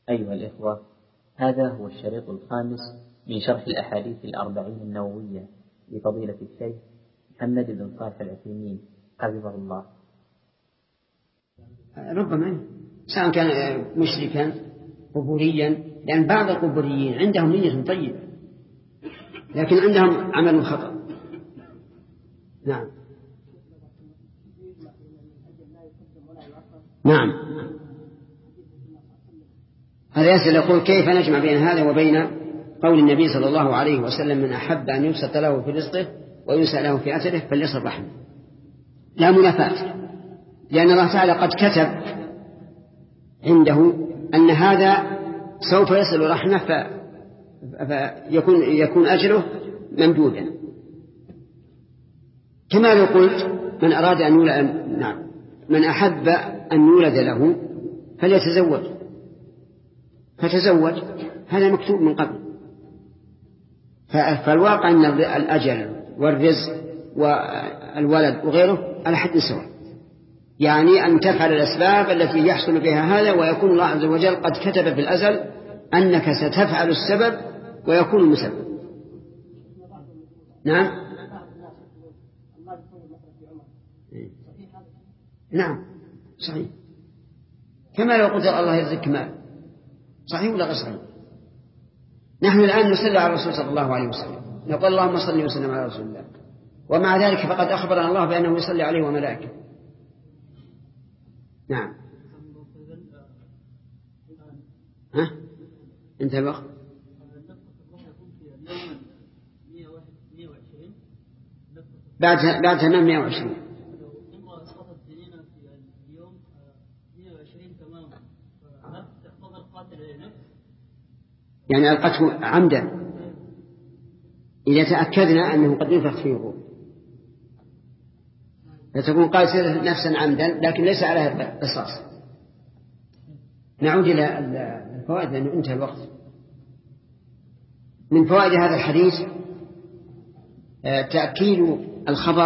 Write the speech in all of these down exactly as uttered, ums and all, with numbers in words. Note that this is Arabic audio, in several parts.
أيها الإخوة، هذا هو الشريط الخامس من شرح الأحاديث الأربعين النووية لفضيلة الشيخ محمد بن صالح العثيمين حفظه الله. ربما سواء كان مشركا قبوريا، لأن بعض القبوريين عندهم نية طيبة لكن عندهم عمل خطأ. نعم نعم هذا يسأل يقول: كيف نجمع بين هذا وبين قول النبي صلى الله عليه وسلم: من أحب أن يبسط له في رزقه ويوسع له في أثره فليصل رحمه؟ لا منافاة، لأن الله تعالى قد كتب عنده أن هذا سوف يصل رحمه فيكون يكون أجره ممدودا. كما لو قلت: من أراد أن يولد نعم من أحب أن يولد له فليتزوج، فتزوج، هذا مكتوب من قبل. فالواقع أن الأجل والرزق والولد وغيره على حد سواء، يعني أن تفعل الأسباب التي يحصل بها هذا، ويكون الله عز وجل قد كتب في الأزل أنك ستفعل السبب ويكون المسبب. نعم نعم صحيح، كما لو قلت الله يرزقك مال، صحيح ولا غير صحيح؟ نحن الآن نصلي على الرسول صلى الله عليه وسلم، نقول اللهم صل وسلم على رسول الله، ومع ذلك فقد أخبرنا الله بأنه يصلي عليه وملائكته. نعم ها انتهى الوقت. بعد بعد تمام مئة وعشرين يعني ألقته عمدا إذا تأكدنا أنه قد ينفخ فيه الروح، فتكون قاتلة نفسا عمدا لكن ليس عليها قصاص. نعود إلى الفوائد لأنه انتهى الوقت. من فوائد هذا الحديث تأكيد الخبر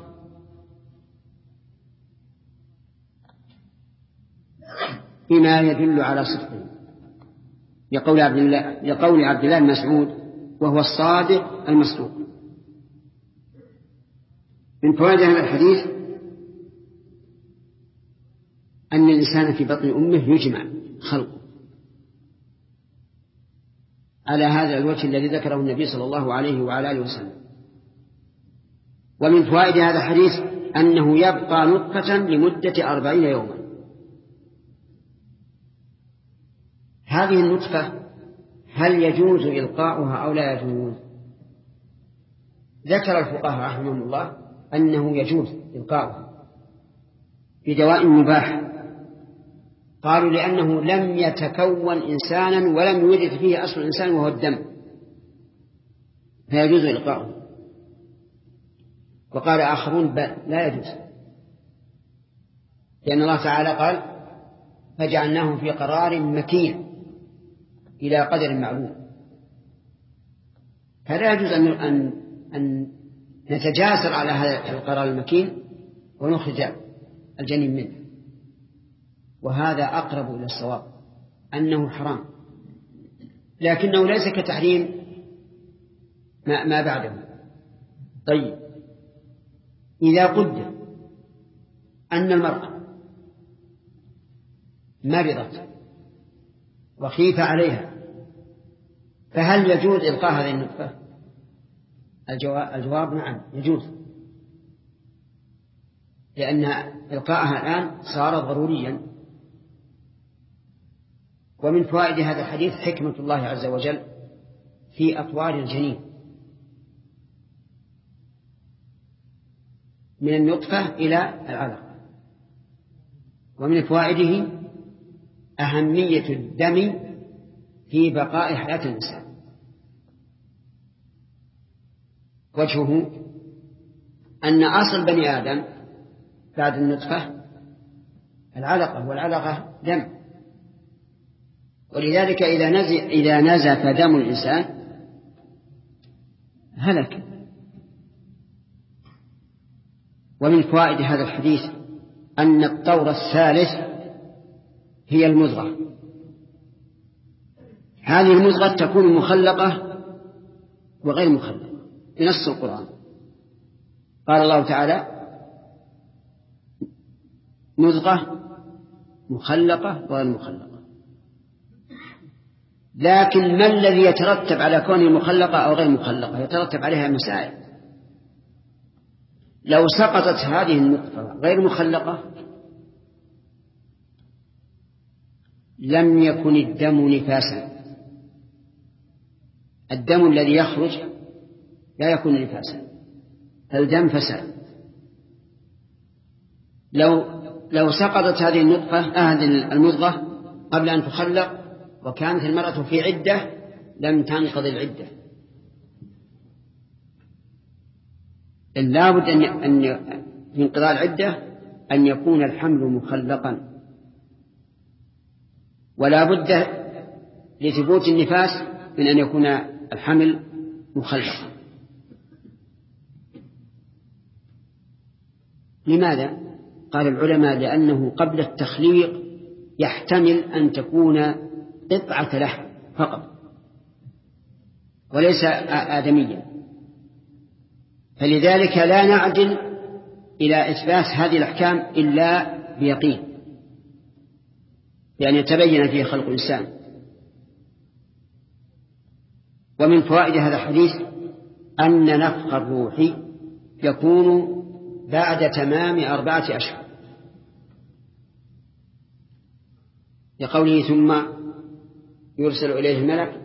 بما يدل على صدقه، لقول عبد الله لقول عبد الله مسعود: وهو الصادق المصدوق. من فوائد هذا الحديث أن الإنسان في بطن أمه يجمع خلقه على هذا الوجه الذي ذكره النبي صلى الله عليه وعلى آله وسلم. ومن فوائد هذا الحديث أنه يبقى نطفة لمدة أربعين يوما. هذه النطفة هل يجوز إلقاؤها أو لا يجوز؟ ذكر الفقهاء رحمهم الله أنه يجوز إلقاؤها بدواء مباح، قالوا لأنه لم يتكون إنسانا ولم يوجد فيه أصل الإنسان وهو الدم، فيجوز إلقاؤه. وقال آخرون بل لا يجوز، لأن الله تعالى قال: فجعلناه في قرار مكين إلى قدر معلوم. فلا يجوز أن, أن, أن نتجاسر على هذا القرار المكين ونخرج الجنين منه، وهذا أقرب إلى الصواب أنه حرام، لكنه ليس كتحريم ما, ما بعده. طيب، إذا قدر أن المرأة مرضت وخيف عليها، فهل يجوز إلقاء هذه النطفة؟ الجواب, الجواب نعم يجوز، لأن إلقاءها الآن صار ضروريا. ومن فوائد هذا الحديث حكمة الله عز وجل في أطوار الجنين من النطفة إلى العلقة. ومن فوائده أهمية الدم في بقاء حياة الإنسان. وجهه أن أصل بني آدم بعد النطفة العلقة، والعلقة دم، ولذلك إذا نزف, إذا نزف دم الإنسان هلك. ومن فوائد هذا الحديث أن الطور الثالث هي المضغة، هذه المضغة تكون مخلقة وغير مخلقة بنص القرآن. قال الله تعالى مضغة مخلقة وغير مخلقة. لكن ما الذي يترتب على كونه مخلقة أو غير مخلقة؟ يترتب عليها مسائل. لو سقطت هذه النطفة غير مخلقة لم يكن الدم نفاسا. الدم الذي يخرج لا يكون نفاسا، الدم فساد. لو لو سقطت هذه النطفة هذه المضغة قبل أن تخلق وكانت المرأة في عدة لم تنقضي العدة. لا بد أن في انقضاء العدة أن يكون الحمل مخلقا، ولا بد لثبوت النفاس من أن يكون الحمل مخلقا. لماذا؟ قال العلماء لأنه قبل التخليق يحتمل أن تكون قطعة لحم فقط وليس آدميا، فلذلك لا نعدل إلى إثبات هذه الأحكام إلا بيقين، يعني يتبين فيه خلق الإنسان. ومن فوائد هذا الحديث أن نفخ الروح يكون بعد تمام أربعة أشهر، لقوله ثم يرسل إليه الملك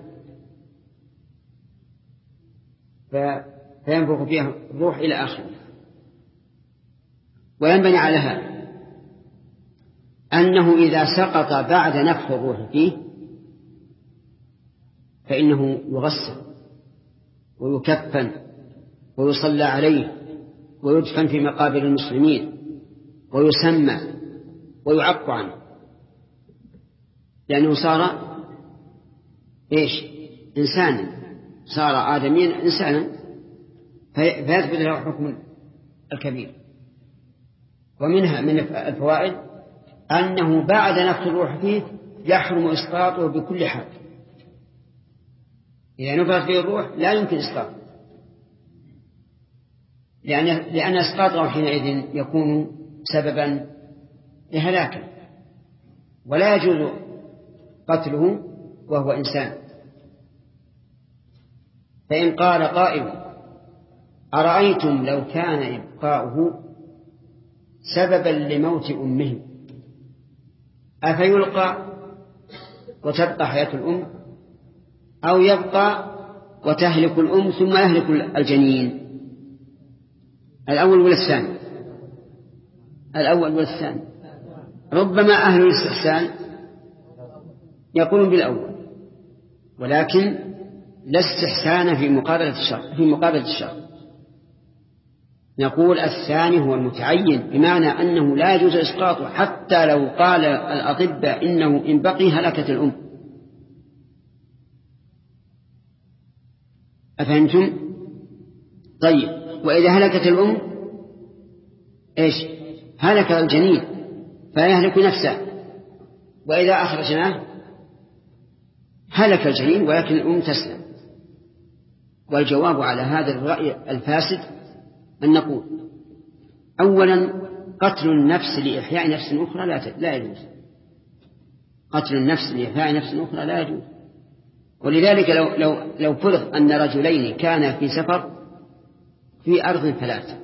فينفخ فيها الروح إلى آخره. وينبني على هذا أنه إذا سقط بعد نفخ الروح فيه فإنه يغسل ويكفن ويصلى عليه ويدفن في مقابر المسلمين ويسمى ويعق عنه، لأنه صار إيش؟ إنسانا، صار آدميا إنسانا، فيثبت له حكم الكبير. ومنها من الفوائد أنه بعد نفخ الروح فيه يحرم إسقاطه بكل حال. إذا نفخ فيه الروح لا يمكن إسقاطه، لأن لأن إسقاطه حينئذ يكون سببا لهلاكه، ولا يجوز قتله وهو إنسان. فإن قال قائل أرأيتم لو كان إبقاؤه سببا لموت أمه أفيلقى وتبقى حياة الأم، أو يبقى وتهلك الأم ثم يهلك الجنين؟ الأول ولا الثاني؟ الأول ولا الثاني؟ ربما أهل الاستحسان يقولون بالأول، ولكن لا استحسان في مقابلة الشر في مقابلة الشر. نقول الثاني هو المتعين، بمعنى أنه لا يجوز إسقاطه حتى لو قال الأطباء إنه إن بقي هلكت الأم. أفهمتم؟ طيب، وإذا هلكت الأم إيش؟ هلك الجنين فيهلك نفسه، وإذا أخرجناه هلك الجنين ولكن الأم تسلم. والجواب على هذا الرأي الفاسد أن نقول أولا قتل النفس لإحياء نفس أخرى لا لا يجوز. قتل النفس لإحياء نفس أخرى لا يجوز. ولذلك لو لو لو فرض أن رجلين كانا في سفر في أرض ثلاث،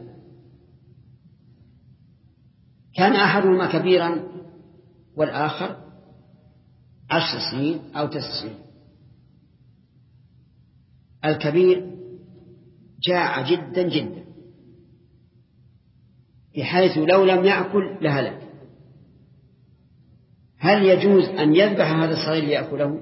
كان أحدهما كبيرا والآخر عشر سنين أو تسع سنين. الكبير جاع جدا جدا بحيث لو لم يأكل لهلك. هل يجوز أن يذبح هذا الصغير ليأكله؟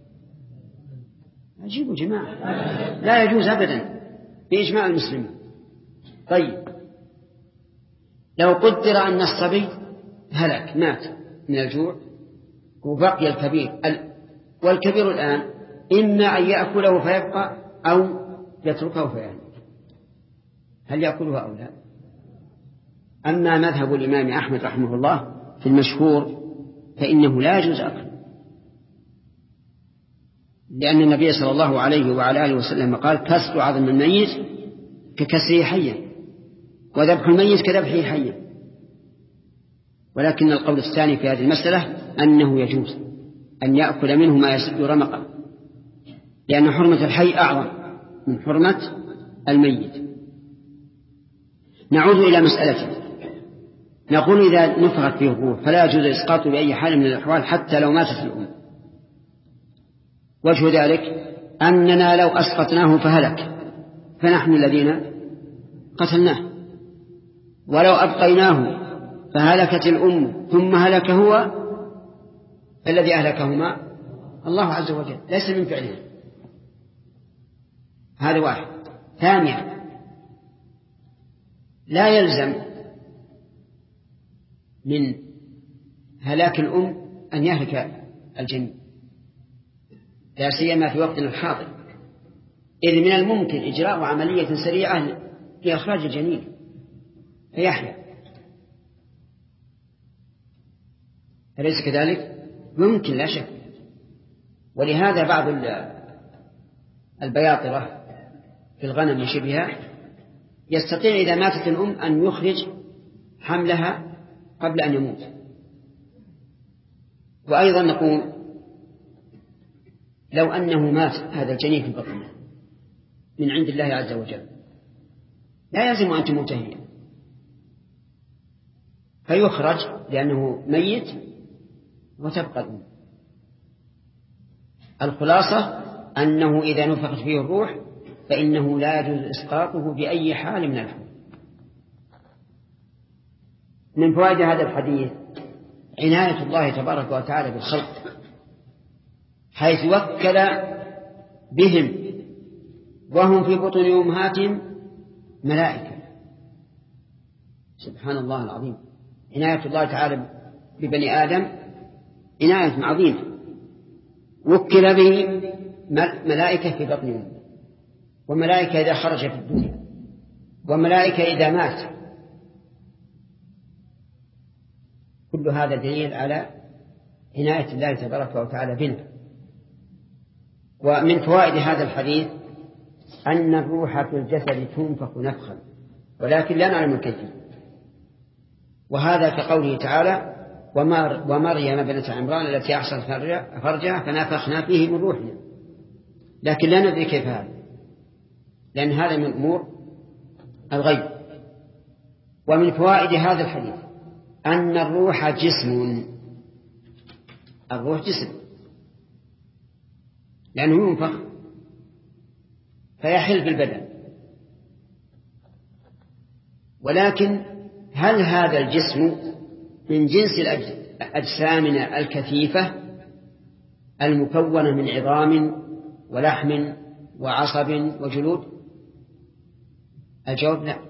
أجيبوا جماعة، لا يجوز أبدا بإجماع المسلمين. طيب، لو قدر أن الصبي هلك مات من الجوع وبقي الكبير، والكبير الآن إما أن يأكله فيبقى أو يتركه فيهلك، هل يأكله أو لا؟ أما مذهب الإمام أحمد رحمه الله في المشهور فإنه لا يجوز أكله، لأن النبي صلى الله عليه وعلى آله وسلم قال كسر عظم الميت ككسره حيا وذبح الميت كذبحه حيا. ولكن القول الثاني في هذه المسألة أنه يجوز أن يأكل منه ما يسد رمقه، لأن حرمة الحي أعظم من حرمة الميت. نعود إلى مسألة، نقول إذا نفخت فيه الروح فلا يجوز إسقاطه بأي حال من الأحوال حتى لو ماتت الأم. وجه ذلك أننا لو أسقطناه فهلك فنحن الذين قتلناه، ولو أبقيناه فهلكت الأم ثم هلك هو، الذي أهلكهما الله عز وجل ليس من فعله. هذا واحد. ثانيا، لا يلزم من هلاك الأم أن يهلك الجنين، لا سيما في وقتنا الحاضر، إذ من الممكن إجراء عملية سريعة لإخراج الجنين فيحيا، أليس كذلك؟ ممكن لا شك. ولهذا بعض البياطرة في الغنم وشبهها يستطيع إذا ماتت الأم أن يخرج حملها قبل أن يموت. وأيضا نقول لو أنه مات هذا الجنين في بطنه من عند الله عز وجل لا يلزم أن تموت هي، فيخرج لأنه ميت وتبقى الأم. الخلاصة أنه إذا نفخت فيه الروح فإنه لا يجوز إسقاطه بأي حال من الحال. من فوائد هذا الحديث عناية الله تبارك وتعالى بالخلق، حيث وكل بهم وهم في بطون أمهاتهم ملائكة. سبحان الله العظيم، عناية الله تعالى ببني آدم عناية عظيمة. وكل به ملائكة في بطنهم، وملائكة إذا خرج في الدنيا، وملائكة إذا مات. كل هذا دليل على عناية الله تبارك وتعالى بنا. ومن فوائد هذا الحديث أن الروح في الجسد تنفخ نفخا ولكن لا نعلم الكيفية، وهذا كقوله تعالى ومريم بنت عمران التي أحصنت فرجها فنفخنا فيه من روحنا، لكن لا ندري كيف هذا، لأن هذا من أمور الغيب. ومن فوائد هذا الحديث أن الروح جسم، الروح جسم لأنه ينفخ فيحل في البدن، ولكن هل هذا الجسم من جنس أجسامنا الكثيفة المكونة من عظام ولحم وعصب وجلود؟ الجواب لا.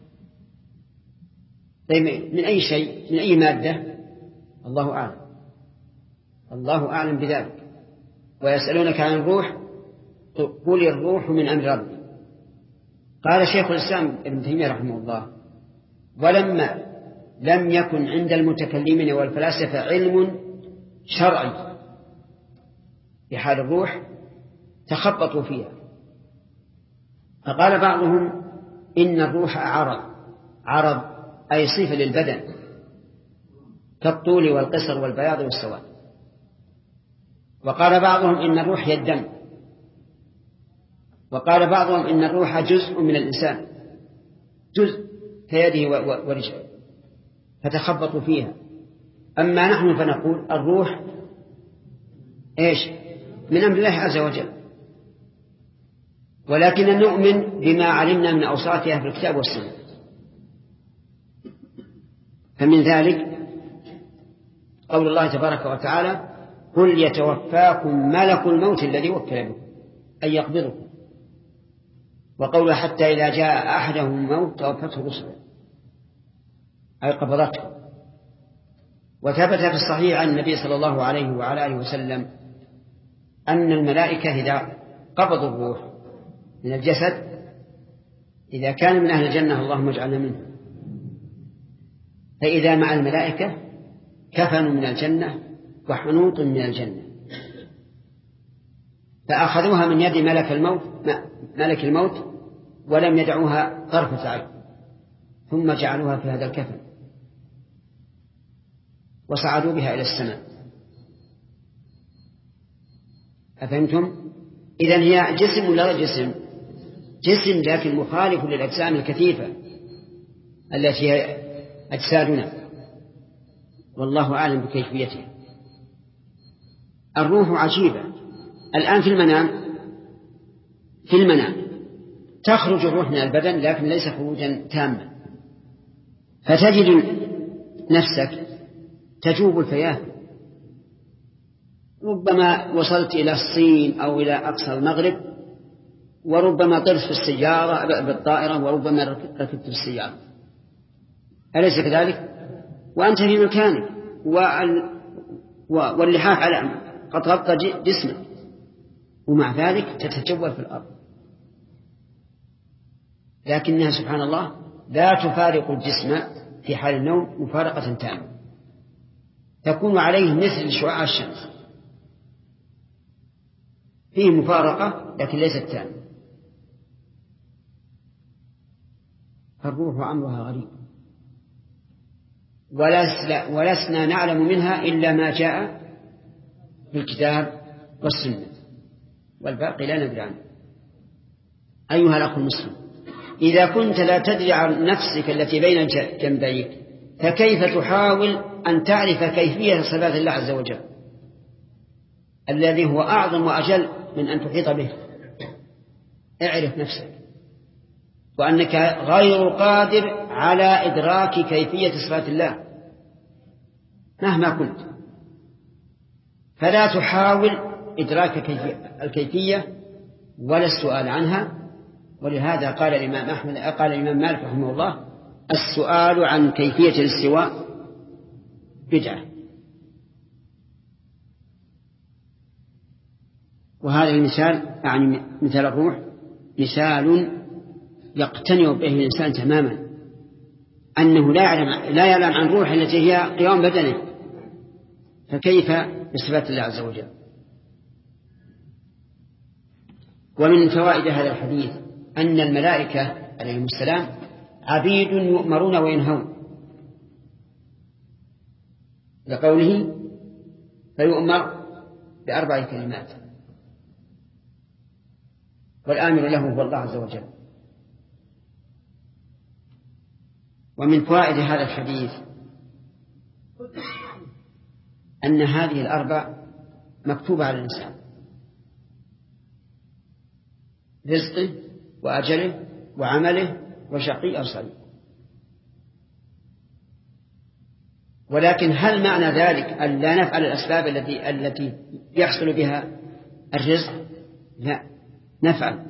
طيب من أي شيء؟ من أي مادة؟ الله أعلم، الله أعلم بذلك. ويسألونك عن الروح قل الروح من أمر ربي. قال شيخ الإسلام ابن تيمية رحمه الله ولما لم يكن عند المتكلمين والفلاسفة علم شرعي بحال الروح تخبطوا فيها، فقال بعضهم إن الروح عرض، عرض أي صفة للبدن كالطول والقصر والبياض والسواد. وقال بعضهم إن الروح هي الدم، وقال بعضهم إن الروح جزء من الإنسان، جزء كيده ورجله، فتخبطوا فيها. أما نحن فنقول الروح إيش؟ من أمر الله عز وجل، ولكن نؤمن بما علمنا من أوصافها في الكتاب والسنة. فمن ذلك قول الله تبارك وتعالى قل يتوفاكم ملك الموت الذي وكل بكم أن يقبضكم، وقوله حتى إذا جاء أحدهم الموت توفته رسله أي قبضته. وثبت في الصحيح عن النبي صلى الله عليه وعلى آله وسلم أن الملائكة إذا قبضوا الروح من الجسد إذا كان من أهل الجنة اللهم اجعلنا منه، فإذا مع الملائكة كفن من الجنة وحنوط من الجنة، فأخذوها من يد ملك الموت ملك الموت ولم يدعوها طرفة عين، ثم جعلوها في هذا الكفن وصعدوا بها إلى السماء. أفهمتم؟ إذن هي جسم ولا جسم؟ جسم، لكن مخالف للأجسام الكثيفة التي هي أجسادنا، والله أعلم بكيفيتها. الروح عجيبة. الآن في المنام في المنام تخرج الروح من البدن، لكن ليس خروجا تاما، فتجد نفسك تجوب الفيافي، ربما وصلت إلى الصين أو إلى أقصى المغرب، وربما طرت في السيارة بالطائرة، وربما ركبت في السيارة، أليس كذلك؟ وأنت في مكانك واللحاف على قد غطى جسمك، ومع ذلك تتجول في الأرض. لكنها سبحان الله لا تفارق الجسم في حال النوم مفارقة تامة، تكون عليه مثل شعاع الشمس، فيه مفارقة لكن ليست تامة. فالروح أمرها غريب، ولسنا نعلم منها إلا ما جاء في الكتاب والسنة، والباقي لا ندري عنه. أيها الأخ المسلم، إذا كنت لا تدري عن نفسك التي بين جنبيك، فكيف تحاول أن تعرف كيفية صفات الله عز وجل الذي هو أعظم وأجل من أن تحيط به؟ اعرف نفسك، وأنك غير قادر على إدراك كيفية صفات الله مهما كنت، فلا تحاول إدراك الكيفية ولا السؤال عنها. ولهذا قال الإمام أحمد قال الإمام مالك رحمه الله: السؤال عن كيفية الاستواء بدعة. وهذا المثال يعني مثال الروح مثال يقتنع به الإنسان تماما، أنه لا يعلم لا يعلم عن روح التي هي قيام بدنه، فكيف بصفات الله عز وجل؟ ومن فوائد هذا الحديث أن الملائكة عليهم السلام عبيد يؤمرون وينهون، لقوله فيؤمر بأربع كلمات، والآمر له هو الله عز وجل. ومن فوائد هذا الحديث أن هذه الأربع مكتوبة على الإنسان: رزقه وأجله وعمله وشقي أو سعيد. ولكن هل معنى ذلك أن لا نفعل الأسباب التي التي يحصل بها الرزق؟ لا، نفعل،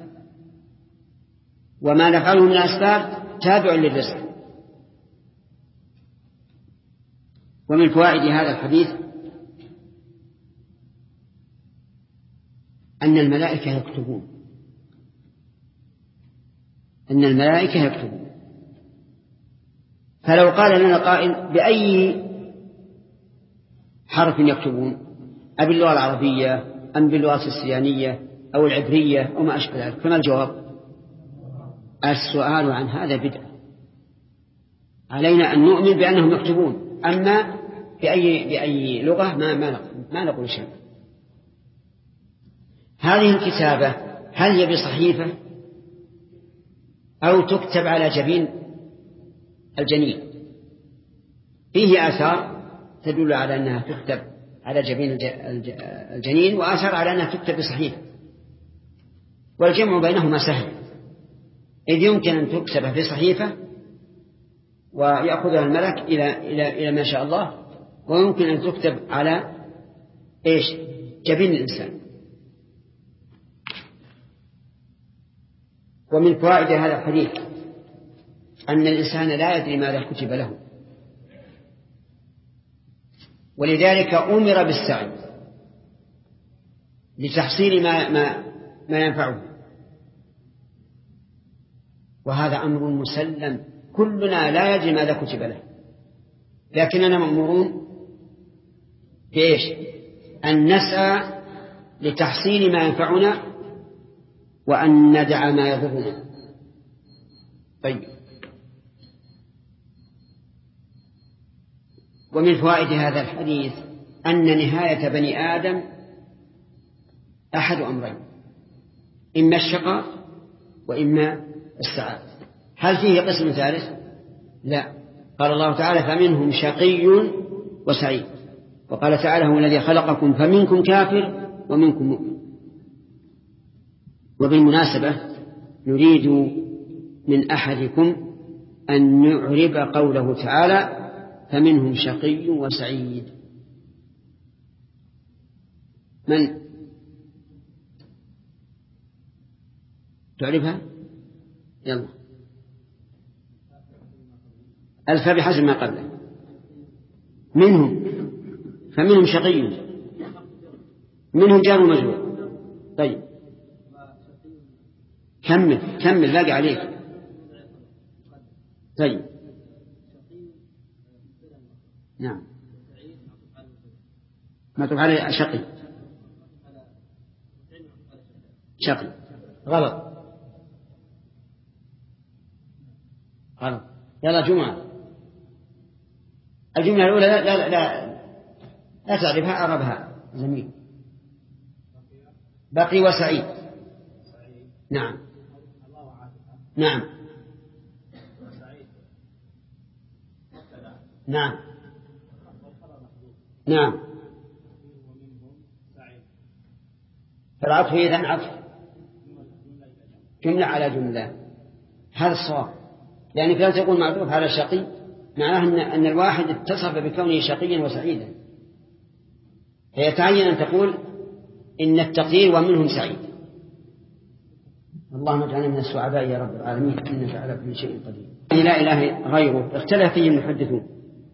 وما نفعله من الأسباب تابع للرزق. ومن فوائد هذا الحديث أن الملائكة يكتبون أن الملائكة يكتبون فلو قال لنا قائل: بأي حرف يكتبون؟ أباللغة العربية أم باللغة السريانية أو العبرية أو ما أشبه ذلك؟ فما الجواب؟ السؤال عن هذا بدعة، علينا أن نؤمن بأنهم يكتبون، أما بأي, بأي لغة ما, ما, نقول ما نقول شيء. هذه الكتابة هل هي بصحيفة أو تكتب على جبين الجنين؟ فيه آثار تدل على أنها تكتب على جبين الجنين، وآثار على أنها تكتب بصحيفة، والجمع بينهما سهل، إذ يمكن أن تكتب في صحيفة ويأخذها الملك إلى, إلى, إلى ما شاء الله، ويمكن أن تكتب على إيش؟ جبين الإنسان. ومن فوائد هذا الحديث أن الإنسان لا يدري ماذا كتب له، ولذلك أمر بالسعي لتحصيل ما, ما, ما ينفعه، وهذا أمر مسلم، كلنا لا يدري ماذا كتب له، لكننا مأمورون بإيش؟ أن نسعى لتحصيل ما ينفعنا وأن ندع ما يضرنا. طيب، ومن فوائد هذا الحديث أن نهاية بني آدم أحد أمرين، إما الشقاء وإما السعادة. هل فيه قسم ثالث؟ لا. قال الله تعالى فمنهم شقي وسعيد، وقال تعالى هو الذي خلقكم فمنكم كافر ومنكم مؤمن. وبالمناسبة نريد من أحدكم أن يعرب قوله تعالى فمنهم شقي وسعيد. من تعرفها؟ يلا، ألف بحسب ما قبله. منهم، فمنهم شقي، منهم جار ومجرور. طيب كمل كمل باقي عليك. طيب نعم، ما تقول عليه شقي شقي غلط غلط. يلا جمعة، الجملة الأولى لا لا لا, لا تعرفها، أعربها زميل. بقي وسعيد. نعم نعم نعم نعم. فالعطف إذن عطف جملة على جملة، هذا الصواب. يعني كلا تقول معطوف على شقي معناه أن الواحد اتصف بكونه شقيا وسعيدا، فيتعين أن تقول إن التقدير ومنهم سعيد. اللهم اجعلنا من السعداء يا رب العالمين، إنك على كل شيء قدير. لا إله غيره. اختلف فيه المحدثون.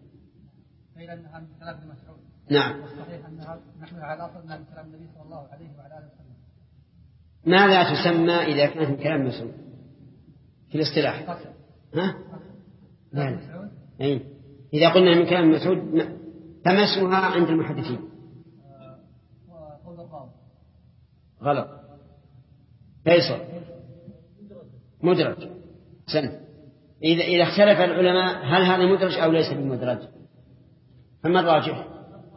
نعم. نحن على أصل من كلام النبي صلى الله عليه وعلى آله وسلم. ماذا تسمى إذا كانت من كلام مسعود في الاصطلاح؟ ها؟ لا. أي. إذا قلنا من كلام مسعود فما اسمها عند المحدثين؟ غلط. فيصل مدرج. سنة. إذا إذا اختلف العلماء هل هذا مدرج أو ليس بمدرج؟ فما الراجح؟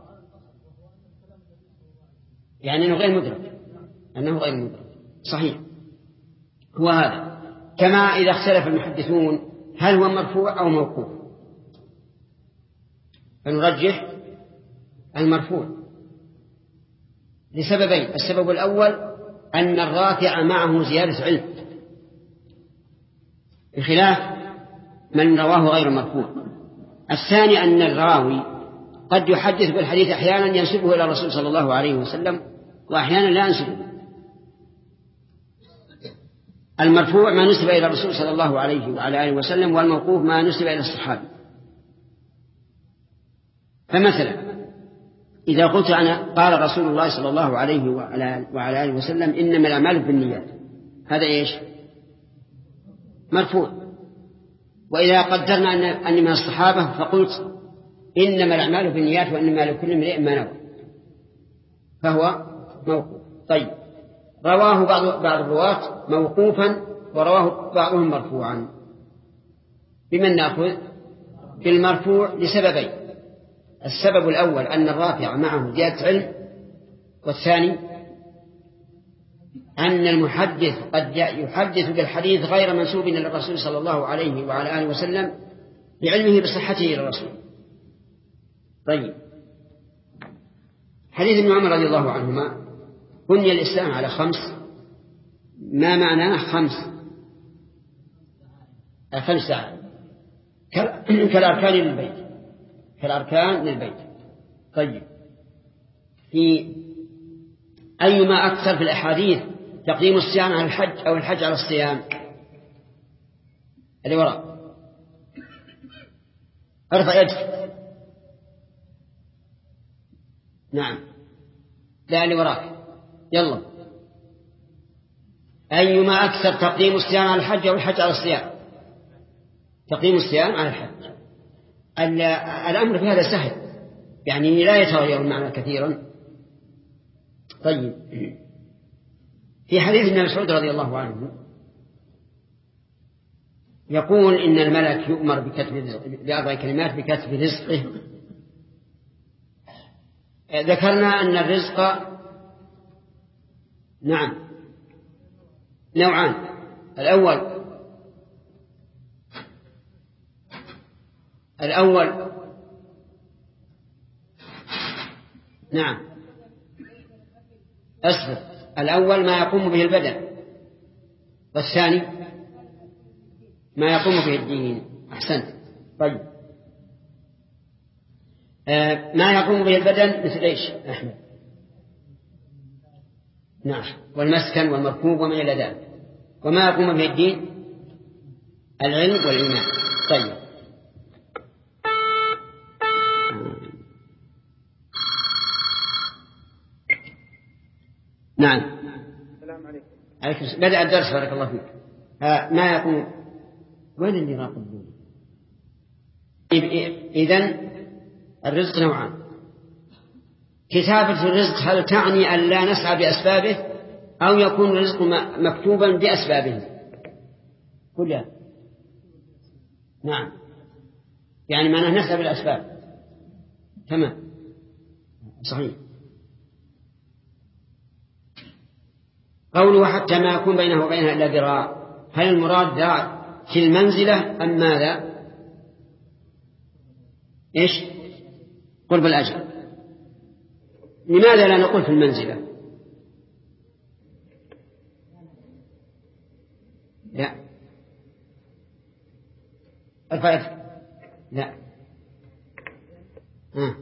يعني أنه غير مدرج، أنه غير مدرج. صحيح هو هذا. كما إذا اختلف المحدثون هل هو مرفوع أو موقوف، فنرجح المرفوع لسببين. السبب الأول أن الرافع معه زيادة علم، بخلاف من رواه غير مرفوع. الثاني أن الراوي قد يحدث بالحديث أحيانا ينسبه إلى الرسول صلى الله عليه وسلم وأحيانا لا ينسبه. المرفوع ما نسب إلى الرسول صلى الله عليه وعلى آله وسلم، والموقوف ما نسب إلى الصحابي. فمثلا إذا قلت أنا قال رسول الله صلى الله عليه وعلى آله وسلم إنما الأعمال بالنيات، هذا إيش؟ مرفوع. وإذا قدرنا أني من الصحابة فقلت إنما الأعمال بالنيات وإنما لكل امرئ ما نوى، فهو موقوف. طيب رواه بعض بعض الرواة موقوفا ورواه بعضهم مرفوعا، بمن نأخذ؟ بالمرفوع لسببين. السبب الأول أن الرافع معه زيادة علم، والثاني أن المحدث قد يحدث بالحديث غير منسوب إلى الرسول صلى الله عليه وعلى آله وسلم بعلمه بصحته إلى الرسول. طيب حديث ابن عمر رضي الله عنهما بني الإسلام على خمس. ما معناه خمس؟ خمس ساعات كالأركان للبيت، كالأركان للبيت. طيب في أيما أكثر في الأحاديث تقديم الصيام على الحج أو الحج على الصيام؟ اللي وراء ارفع يدك. نعم لا اللي وراك. يلا أيما أكثر تقديم الصيام على الحج أو الحج على الصيام؟ تقديم الصيام على الحج. الأمر في هذا سهل، يعني لا يتغير المعنى كثيرا. طيب، في حديث ابن مسعود رضي الله عنه يقول إن الملك يؤمر بكتب بأربع كلمات بكتب رزقه. ذكرنا أن الرزق نعم نوعان. الأول الأول نعم أصبر. الأول ما يقوم به البدن، والثاني ما يقوم به الدين. أحسنت. طيب، آه ما يقوم به البدن مثل إيش أحمد؟ نعم، والمسكن والمركوب وما إلى ذلك. وما يقوم به الدين العلم والإيمان. طيب، نعم. السلام عليكم. عليكم. بدأ الدرس بارك الله فيك. آه ما يقوم وين اللي راقب؟ إذن الرزق نوعان. كتابة الرزق هل تعني أن لا نسعى بأسبابه أو يكون الرزق مكتوبا بأسبابه؟ كلها. نعم، يعني ما نسعى بالأسباب. تمام، صحيح. قوله حتى ما يكون بينه وبينها إلا ذراع، هل المراد ذراع في المنزلة أم ماذا؟ إيش؟ قرب الأجل. لماذا لا نقول في المنزلة؟ لا الفائدة لا آه.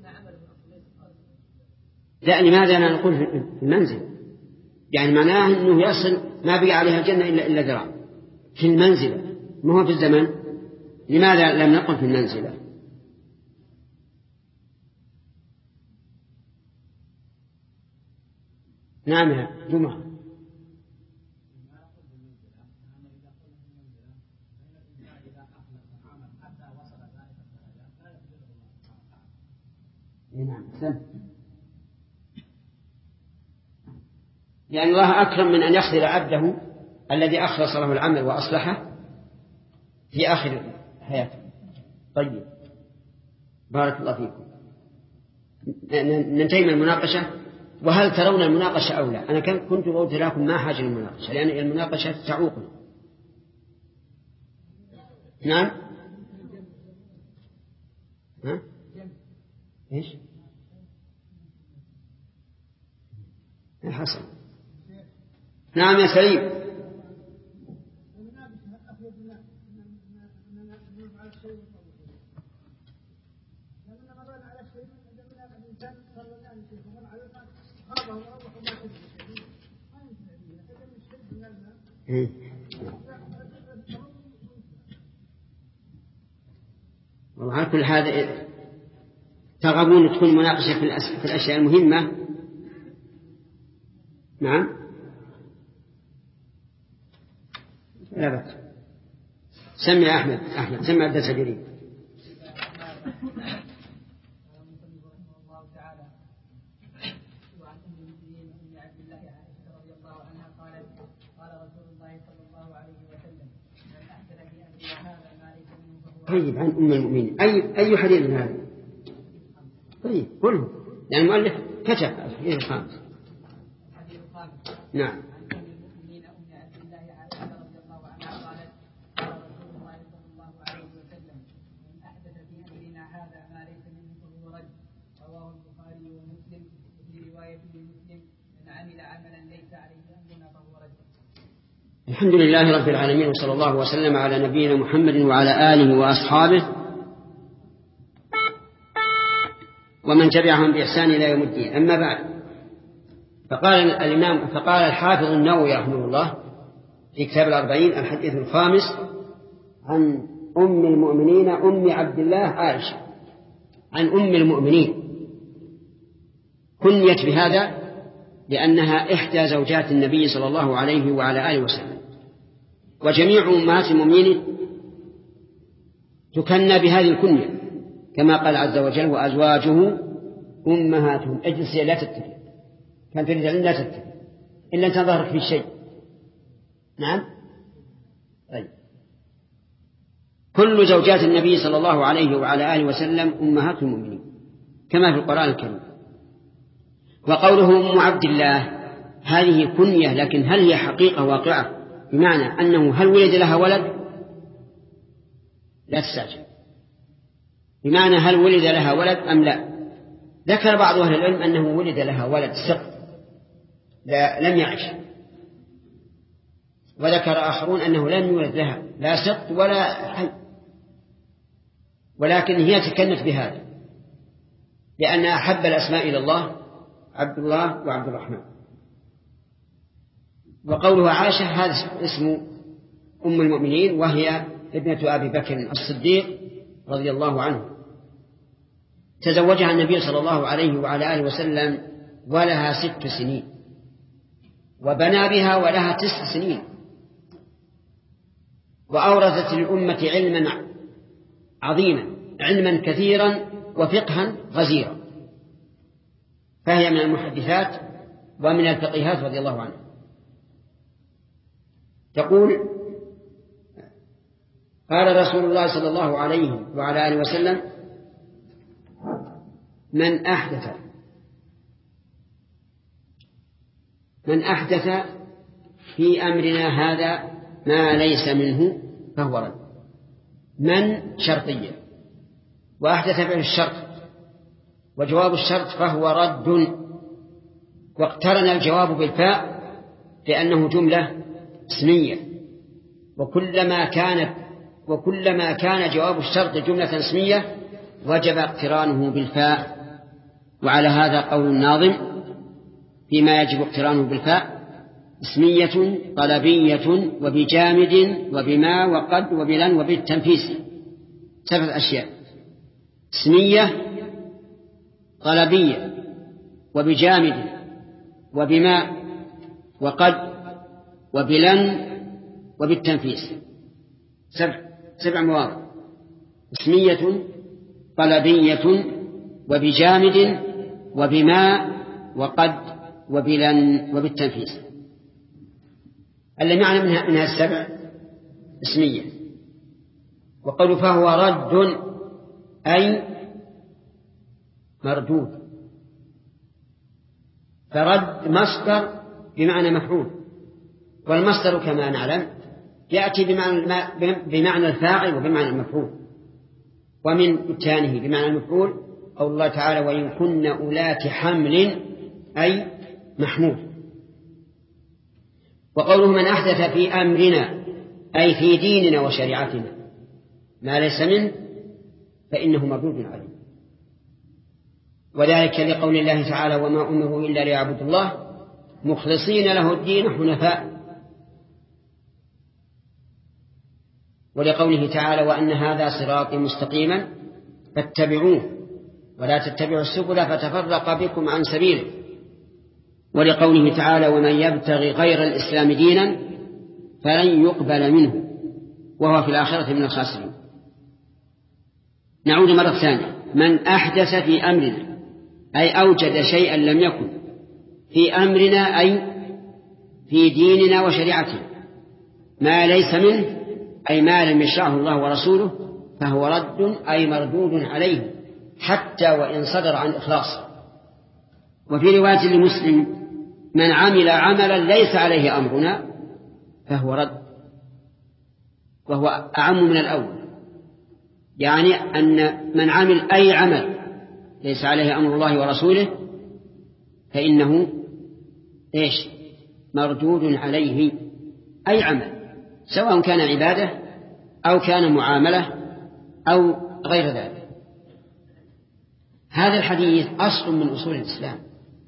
لا، لماذا لا نقول في المنزلة؟ يعني معناه أنه يصل ما بقى عليها الجنة إلا إلا ذراع في المنزلة، ما هو في الزمن. لماذا لم نقل في المنزلة؟ نعم يا جمعة. نعم، سن. لأن الله أكرم من أن يخذل عبده الذي أخلص له العمل وأصلحه في آخر حياته. طيب، بارك الله فيكم. ننتهي من المناقشة. وهل ترون المناقشة أو لا؟ أنا كنت قلت لكم ما حاجة للمناقشة، لأن المناقشة تعوقنا. نعم. ها؟ إيش؟ الحسن. نعم يا سليم. والله على كل هذا ترغبون تكون مناقشة في الأشياء المهمة. نعم، لا بأس. سمع أحمد أحمد سمع الدرس الجديد. طيب، عن أم المؤمنين أي أي حديث هذا؟ طيب قله، يعني المؤلف كتب الحديث الخامس. نعم. الحمد لله رب العالمين، وصلى الله وسلم على نبينا محمد وعلى آله وأصحابه ومن تبعهم بإحسان إلى يوم الدين. أما بعد، فقال الإمام فقال الحافظ النووي رحمه الله في كتاب الأربعين الحديث الخامس عن أم المؤمنين أم عبد الله عائشة، عن أم المؤمنين، كنيت بهذا لأنها إحدى زوجات النبي صلى الله عليه وعلى آله وسلم، وجميع أمهات المؤمنين تكنى بهذه الكنية كما قال عز وجل: وأزواجه أمهاتهم. اجلس لا تتكي كانت تريد أن لا تتفق إلا أن تظهرك في شيء. نعم. طيب. كل زوجات النبي صلى الله عليه وعلى آله وسلم أمهات المؤمنين كما في القرآن الكريم. وقوله أم عبد الله هذه كنية، لكن هل هي حقيقة واقعة؟ بمعنى أنه هل ولد لها ولد؟ لا تستعجل. بمعنى هل ولد لها ولد أم لا؟ ذكر بعض أهل العلم أنه ولد لها ولد سقط لا لم يعش، وذكر آخرون أنه لم يولد لها لا سقط ولا حي، ولكن هي تكنت بهذا لأن أحب الأسماء إلى الله عبد الله وعبد الرحمن. وقوله عائشة هذا اسم أم المؤمنين، وهي ابنة أبي بكر الصديق رضي الله عنه. تزوجها النبي صلى الله عليه وعلى آله وسلم ولها ست سنين، وبنى بها ولها تسع سنين، وأورثت الأمة علما عظيما، علما كثيرا وفقها غزيرا، فهي من المحدثات ومن الفقيهات رضي الله عنها. تقول قال رسول الله صلى الله عليه وعلى آله وسلم من أحدث من أحدث في أمرنا هذا ما ليس منه فهو رد. من شرطية، وأحدث فعل الشرط، وجواب الشرط فهو رد، واقترن الجواب بالفاء لأنه جملة اسمية، وكلما كانت وكلما كان جواب الشرط جملة اسمية وجب اقترانه بالفاء. وعلى هذا قول الناظم فيما يجب اقترانه بالفاء: اسمية طلبية وبجامد وبما وقد وبلن وبالتنفيس. سبع أشياء: اسمية طلبية وبجامد وبما وقد وبلن وبالتنفيس. سبع, سبع مواضع: اسمية طلبية وبجامد وبما وقد وبلن وبالتنفيس. اللي معنى منها, منها السبع اسمية. وقالوا فهو رد أي مردود، فرد مصدر بمعنى مفعول، والمصدر كما نعلم يأتي بمعنى, بمعنى الفاعل وبمعنى المفعول، ومن إتيانه بمعنى المفعول قول الله تعالى: وإن كن أولات حمل أي محمول. وقوله من أحدث في أمرنا أي في ديننا وشريعتنا ما ليس منه فإنه مردود عليه، وذلك لقول الله تعالى: وما أمروا إلا ليعبدوا الله مخلصين له الدين حنفاء، ولقوله تعالى: وأن هذا صراطي مستقيما فاتبعوه ولا تتبعوا السبل فتفرق بكم عن سبيله، ولقوله تعالى: ومن يبتغي غير الإسلام دينا فلن يقبل منه وهو في الآخرة من الخاسرين. نعود مرة ثانية: من أحدث في أمرنا أي أوجد شيئا لم يكن في أمرنا أي في ديننا وشريعتنا ما ليس منه أي ما لم يشرعه الله ورسوله فهو رد أي مردود عليه حتى وإن صدر عن إخلاص. وفي رواية لمسلم: من عمل عملا ليس عليه أمرنا فهو رد، وهو أعم من الأول، يعني أن من عمل أي عمل ليس عليه أمر الله ورسوله فإنه إيش؟ مردود عليه، أي عمل سواء كان عبادة أو كان معاملة أو غير ذلك. هذا الحديث أصل من أصول الإسلام،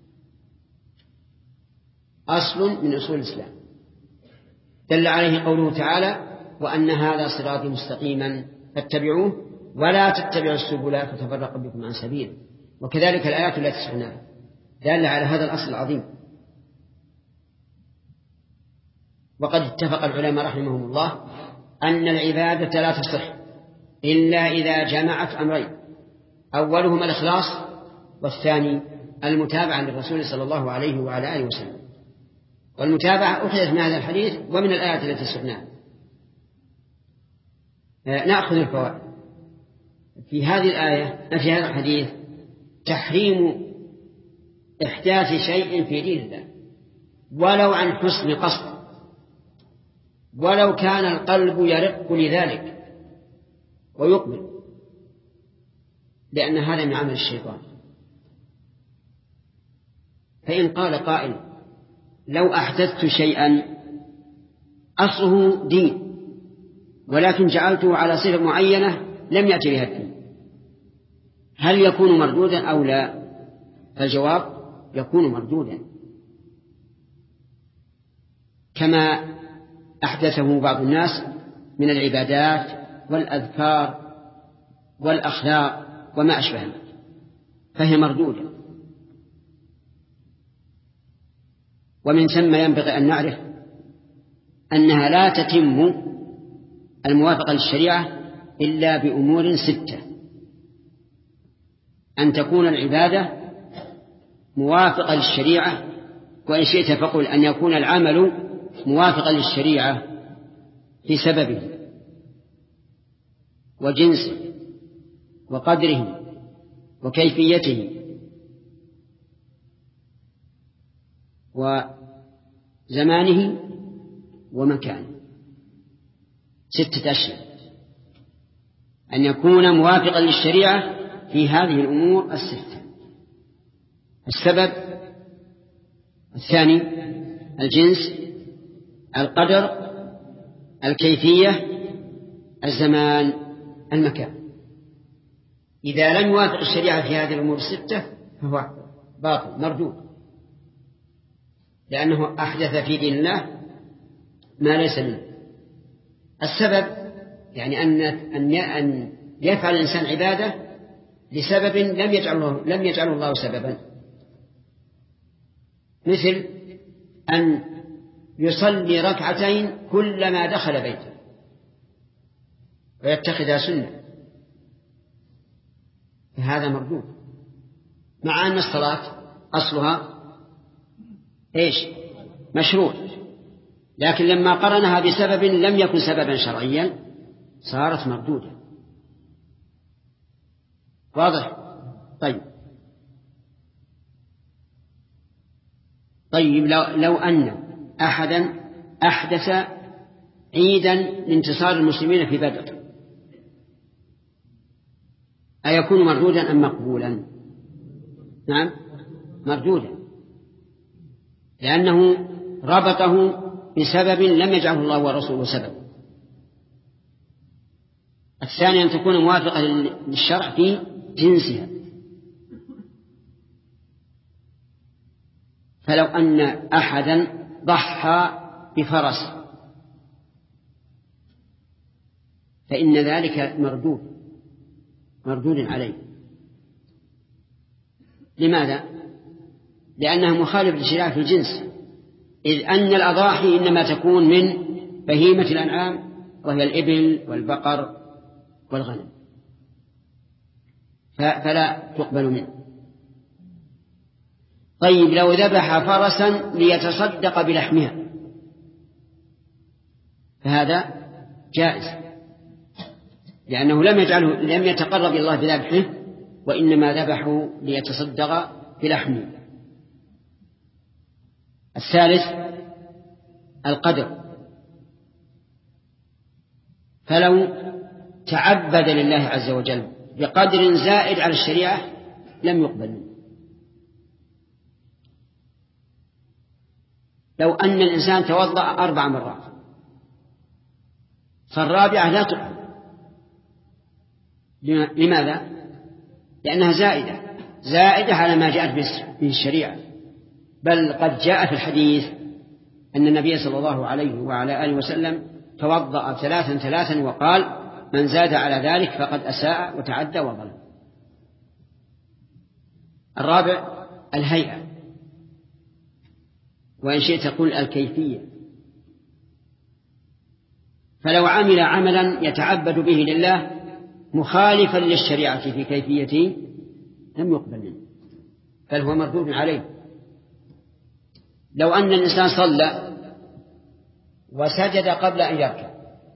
أصل من أصول الإسلام دل عليه قوله تعالى: وأن هذا صراطي مستقيما فاتبعوه ولا تتبعوا السبل فتفرق بكم عن سبيله. وكذلك الآيات التي سمعناها دالة على هذا الأصل العظيم. وقد اتفق العلماء رحمهم الله أن العبادة لا تصح إلا إذا جمعت أمرين: أولهما الإخلاص، والثاني المتابعة للرسول صلى الله عليه وعلى آله وسلم. والمتابعة أخذت من هذا الحديث ومن الآيات التي سقناها. نأخذ الفوائد في هذه الآية. في هذا الحديث تحريم إحداث شيء في دين الله ولو عن حسن قصد، ولو كان القلب يرق لذلك ويقبل، لأن هذا من عمل الشيطان. فإن قال قائل لو أحدثت شيئا أصله دين ولكن جعلته على صفة معينة لم يأتي بها الدين، هل يكون مردودا أو لا؟ فالجواب يكون مردودا، كما أحدثه بعض الناس من العبادات والأذكار والأخلاق وما أشبهه، فهي مردودة. ومن ثم ينبغي أن نعرف أنها لا تتم الموافقة للشريعة إلا بأمور ستة: أن تكون العبادة موافقة للشريعة، وإن شئت فقل أن يكون العمل موافقا للشريعة في سببه وجنسه وقدره وكيفيته وزمانه ومكانه. ستة أشياء: أن يكون موافقا للشريعة في هذه الأمور الستة: السبب، الثاني الجنس، القدر، الكيفية، الزمان، المكان. إذا لم يوافق الشريعة في هذه الأمور الستة فهو باطل مردود، لأنه أحدث في دين الله ما ليس منه. السبب يعني أن أن يفعل الإنسان عبادة لسبب لم يجعله لم يجعله الله سببا، مثل أن يصلي ركعتين كلما دخل بيته ويتخذها سنة، فهذا مردود، مع أن الصلاة أصلها إيش؟ مشروع، لكن لما قرنها بسبب لم يكن سببا شرعيا صارت مردودة. واضح؟ طيب طيب لو, لو أن أحدا أحدث عيدا لانتصار المسلمين في بدر، أيكون مردودا أم مقبولا؟ نعم مردودا، لأنه ربطه بسبب لم يجعله الله ورسوله سبب. الثاني أن تكون موافقة للشرع في جنسها، فلو أن أحدا ضحى بفرس فإن ذلك مردود مردود عليه. لماذا؟ لأنها مخالف للشريعة في الجنس، إذ أن الأضاحي إنما تكون من بهيمة الأنعام وهي الإبل والبقر والغنم، فلا تقبل منه. طيب لو ذبح فرسا ليتصدق بلحمها فهذا جائز، لأنه لم يجعله لم يتقرب الله بذبحه، وإنما ذبحه ليتصدق بلحمه. الثالث القدر، فلو تعبد لله عز وجل بقدر زائد على الشريعة لم يقبل منه. لو أن الإنسان توضأ أربع مرات فالرابعة لا تقبل. لماذا؟ لأنها زائدة زائدة على ما جاءت به الشريعة، بل قد جاء في الحديث أن النبي صلى الله عليه وعلى آله وسلم توضأ ثلاثا ثلاثا وقال: من زاد على ذلك فقد أساء وتعدى وظلم. الرابع الهيئة، وإن شئت تقول الكيفية، فلو عمل عملا يتعبد به لله مخالفا للشريعة في كيفيته لم يقبل منه. بل هو مردود عليه. لو أن الإنسان صلى وسجد قبل أن يركع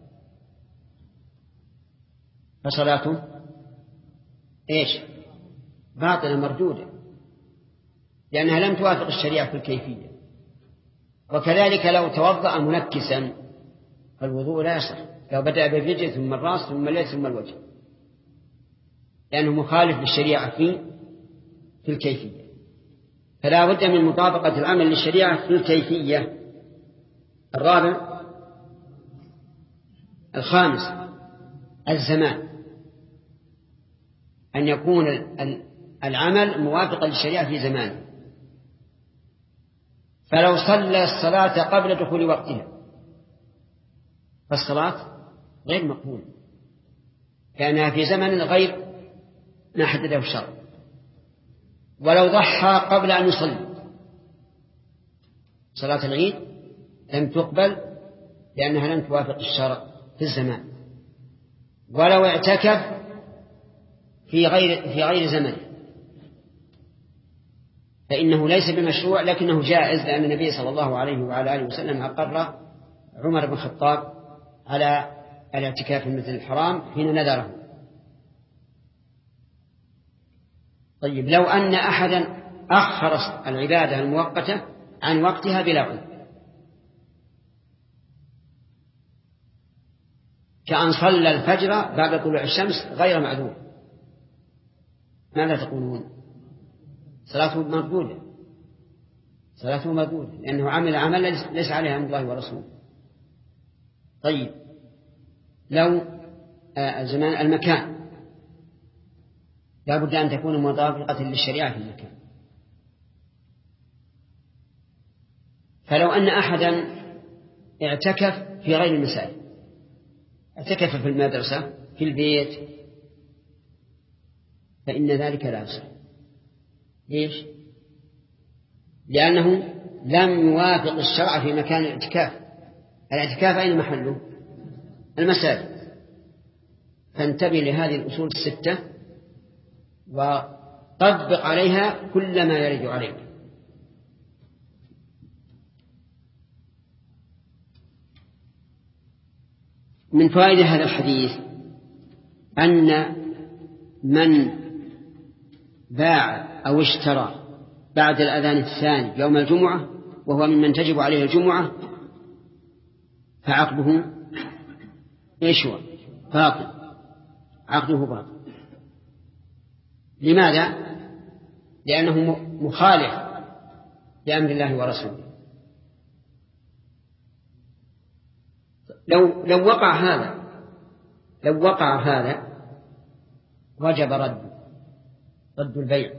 فصلاته إيش؟ باطلة مردودة، لأنها لم توافق الشريعة في الكيفية. وكذلك لو توضأ منكسا فالوضوء لا يصح، لو بدأ بالرجل ثم الرأس ثم اليد ثم الوجه، لأنه مخالف للشريعة في في الكيفية. فلا بد من مطابقة العمل للشريعة في الكيفية. الرابع الخامس الزمان، أن يكون العمل موافقا للشريعة في زمانه. فلو صلى الصلاة قبل دخول وقتها فالصلاة غير مقبولة، كانها في زمن غير ما حدده الشرع. ولو ضحى قبل أن يصلي صلاة العيد لم تقبل، لأنها لم توافق الشرع في الزمان. ولو اعتكف في غير في غير زمن فإنه ليس بمشروع، لكنه جائز، لأن النبي صلى الله عليه وعلى آله وسلم أقر عمر بن الخطاب على الاعتكاف في المسجد الحرام حين نذره. طيب لو أن أحدا أخر العبادة المؤقتة عن وقتها بلا عذر، كأن صلى الفجر بعد طلوع الشمس غير معذور، ماذا تقولون؟ صلاته مردودة، صلاته مردودة، لأنه عمل عمل ليس عليه عند الله ورسوله. طيب لو زمان المكان لا بد أن تكون مطابقة للشريعة في المكان. فلو أن أحدا اعتكف في غير المساجد، اعتكف في المدرسة في البيت، فإن ذلك لا يصح. ليش؟ لأنه لم يوافق الشرع في مكان الاعتكاف. الاعتكاف أين محله؟ المساجد. فانتبه لهذه الأصول الستة وطبق عليها كل ما يرد عليك. من فائدة هذا الحديث أن من باع أو اشترى بعد الأذان الثاني يوم الجمعة وهو ممن تجب عليه الجمعة فعقده إيش هو؟ باطل، عقده باطل. لماذا؟ لأنه مخالف لأمر الله ورسوله. لو لو وقع هذا لو وقع هذا وجب رد رد البيع،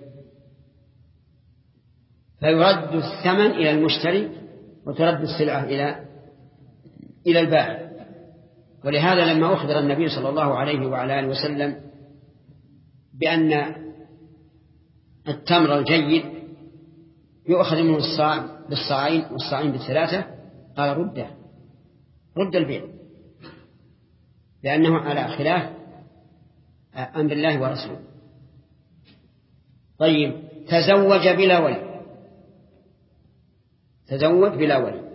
فيرد الثمن إلى المشتري وترد السلعة إلى إلى البائع. ولهذا لما أخبر النبي صلى الله عليه وعلى آله وسلم بأن التمر الجيد يؤخذ منه الصاع بالصاعين والصاعين بالثلاثة قال رده رد البيع، لأنه على خلاف أمر الله ورسوله. طيب تزوج بلا ولي، تزوج بلا ولي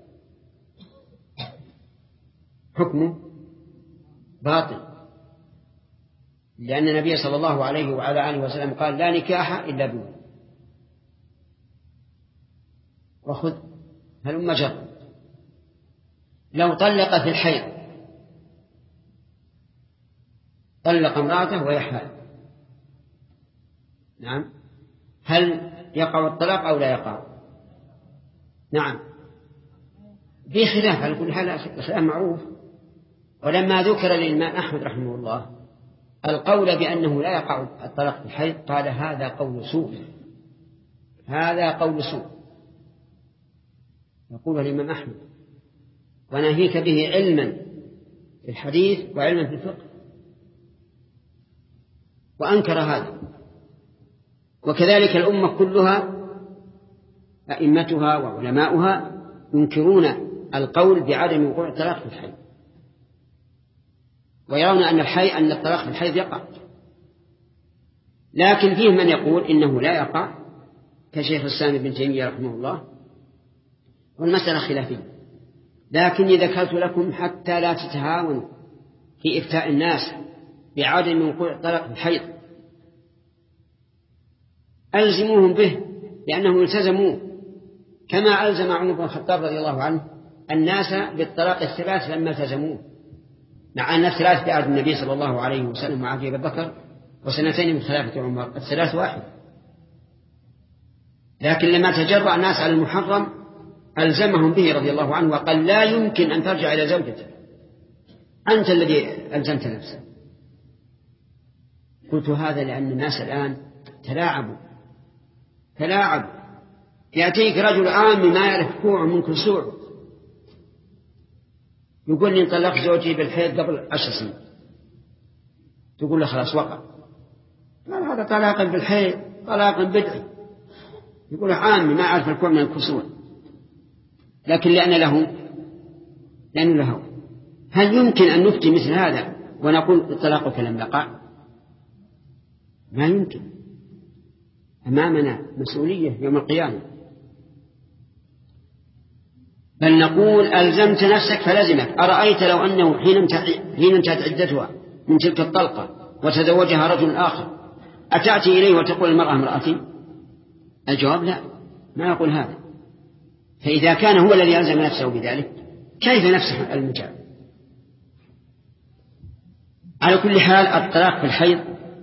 حكمه باطل، لأن النبي صلى الله عليه وعلى آله وسلم قال لا نكاح إلا بولي. وخذ هلم جر. لو طلق في الحيض، طلق امرأته وهي حائض، نعم، هل يقع الطلاق أو لا يقع؟ نعم، في خلاف على كل حال، خلاف معروف. ولما ذكر للإمام أحمد رحمه الله القول بأنه لا يقع الطلاق في الحيض قال هذا قول سوء، هذا قول سوء يقول الإمام أحمد، وناهيك به علما في الحديث وعلما في الفقه، وأنكر هذا. وكذلك الأمة كلها أئمتها وعلماؤها ينكرون القول بعدم وقوع الطلاق في الحيض، ويرون أن الحي أن الطلاق في الحيض يقع. لكن فيه من يقول إنه لا يقع كشيخ الإسلام ابن تيمية رحمه الله، والمسألة خلافية، لكني ذكرت لكم حتى لا تتهاونوا في إفتاء الناس بعدم وقوع الطلاق بالحيض. ألزموهم به لأنهم التزموا، كما ألزم عمر بن الخطاب رضي الله عنه الناس بالطلاق الثلاث لما التزموه، مع أن الثلاث في عهد النبي صلى الله عليه وسلم وعهد أبي بكر وسنتين من خلافة عمر، الثلاث واحد. لكن لما تجرأ الناس على المحرم ألزمهم به رضي الله عنه وقال لا يمكن أن ترجع إلى زوجتك، أنت الذي ألزمت نفسك. قلت هذا لأن الناس الآن تلاعبوا تلاعبوا يأتيك رجل عام ما يعرف كوع من كسوع يقول لي انطلق زوجي بالحيض قبل عشر سنين، تقول له خلاص وقع، قال هذا طلاق بالحيض طلاق بدعي، يقول عامي ما يعرف الكوع من الكسوع، لكن لأن له لأنه له. هل يمكن أن نفتي مثل هذا ونقول الطلاق لم يقع؟ ما يمكن. أمامنا مسؤولية يوم القيامة. بل نقول ألزمت نفسك فلزمك. أرأيت لو أنه حين انتهت عدتها من تلك الطلقة وتزوجها رجل آخر أتأتي إليه وتقول المرأة امرأتي؟ الجواب لا، ما يقول هذا. فإذا كان هو الذي ألزم نفسه بذلك كيف نفسه المتعب؟ على كل حال الطلاق في الحيض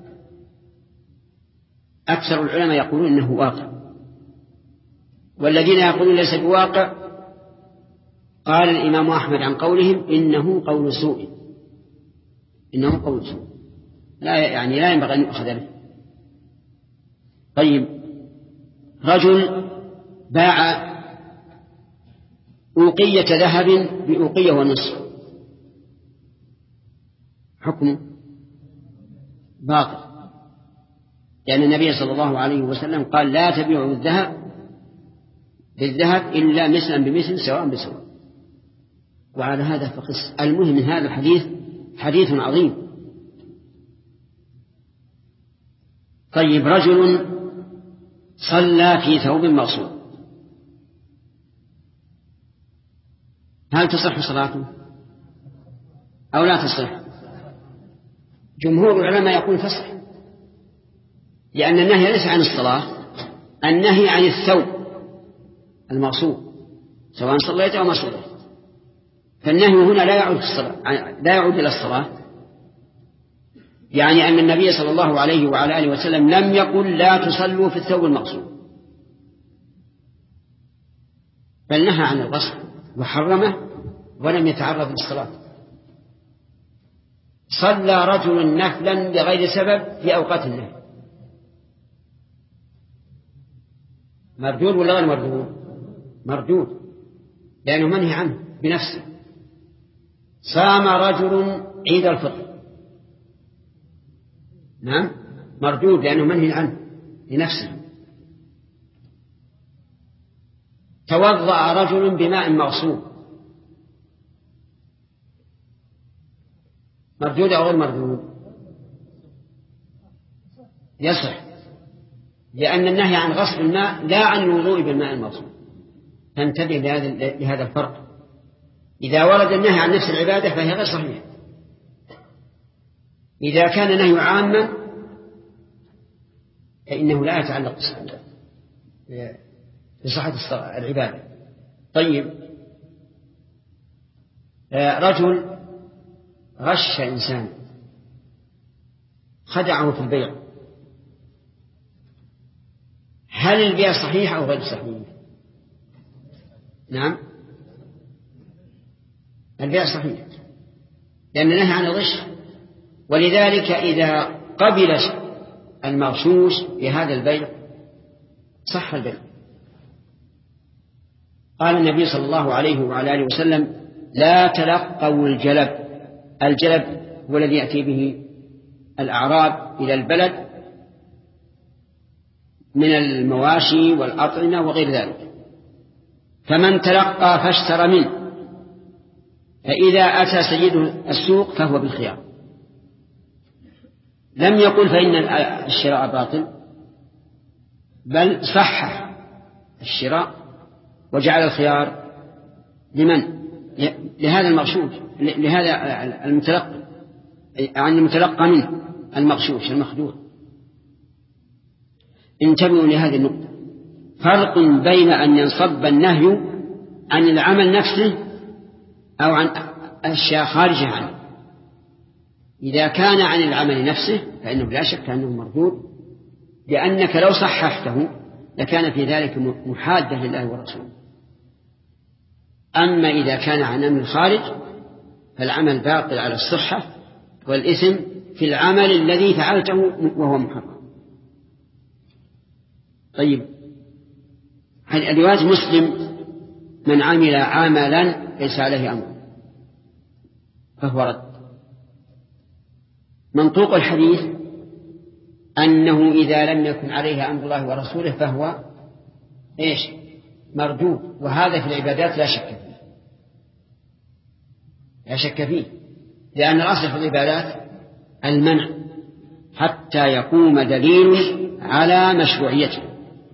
أكثر العلماء يقولون إنه واقع، والذين يقولون ليس بواقع قال الإمام أحمد عن قولهم إنه قول سوء، إنه قول سوء لا يعني لا ينبغي أن يؤخذ به. طيب، رجل باع أوقية ذهب بأوقية ونصف، حكمه باطل، لأن النبي صلى الله عليه وسلم قال لا تبيعوا الذهب بالذهب إلا مثلا بمثل سواء بسواء. وعلى هذا فقس. المهم من هذا الحديث حديث عظيم. طيب، رجل صلى في ثوب مغصوب، هل تصح صلاته أو لا تصح؟ جمهور العلماء يقول تصح، لأن النهي ليس عن الصلاة، النهي عن الثوب المغصوب سواء صليت أو ما صليت. فالنهي هنا لا يعود لا يعود إلى الصلاة، يعني أن النبي صلى الله عليه وعلى آله وسلم لم يقل لا تصلوا في الثوب المغصوب، بل نهى عن الغصب وحرمه ولم يتعرض للصلاة. صلى رجل نفلا بغير سبب في أوقات النهي، مردود ولا غير مردود؟ مردود، لأنه منهي عنه بنفسه. صام رجل عيد الفطر، نعم مردود لأنه منهي عنه بنفسه. توضأ رجل بماء مغصوب، مردود أو غير مردود؟ يصح، لأن النهي عن غسل الماء لا عن الوضوء بالماء المغصوب. فانتبه لهذا الفرق. إذا ورد النهي عن نفس العبادة فهي غير صحيحة. إذا كان النهي عاما فإنه لا يتعلق بصحة العبادة. طيب، رجل غش إنسان خدعه في البيع، هل البيع صحيح أو غير صحيح؟ نعم، البيع صحيح لأن نهى عن الغش، ولذلك إذا قبل المغشوش بهذا البيع صح البيع. قال النبي صلى الله عليه وعلى آله وسلم لا تلقوا الجلب. الجلب هو الذي يأتي به الأعراب إلى البلد من المواشي والأطعمة وغير ذلك، فمن تلقى فاشترى منه، فإذا أتى سيد السوق فهو بالخيار. لم يقل فإن الشراء باطل، بل صحح الشراء وجعل الخيار لمن؟ لهذا المغشوش، لهذا المتلقى، عن المتلقى منه المغشوش المخدوع. انتبهوا لهذه النقطة، فرق بين أن ينصب النهي عن العمل نفسه أو عن أشياء خارجة عنه. إذا كان عن العمل نفسه فإنه لا شك أنه مردود، لأنك لو صححته لكان في ذلك محادة لله ورسوله. أما إذا كان عن أمر الخارج فالعمل باطل على الصحة، والإثم في العمل الذي فعلته وهو محرم. طيب، رواية مسلم من عمل عملا ليس عليه أمر فهو رد. منطوق الحديث أنه إذا لم يكن عليه أمر الله ورسوله فهو إيش؟ مردود. وهذا في العبادات لا شك فيه، لا شك فيه، لأن الأصل في العبادات المنع حتى يقوم دليل على مشروعيته.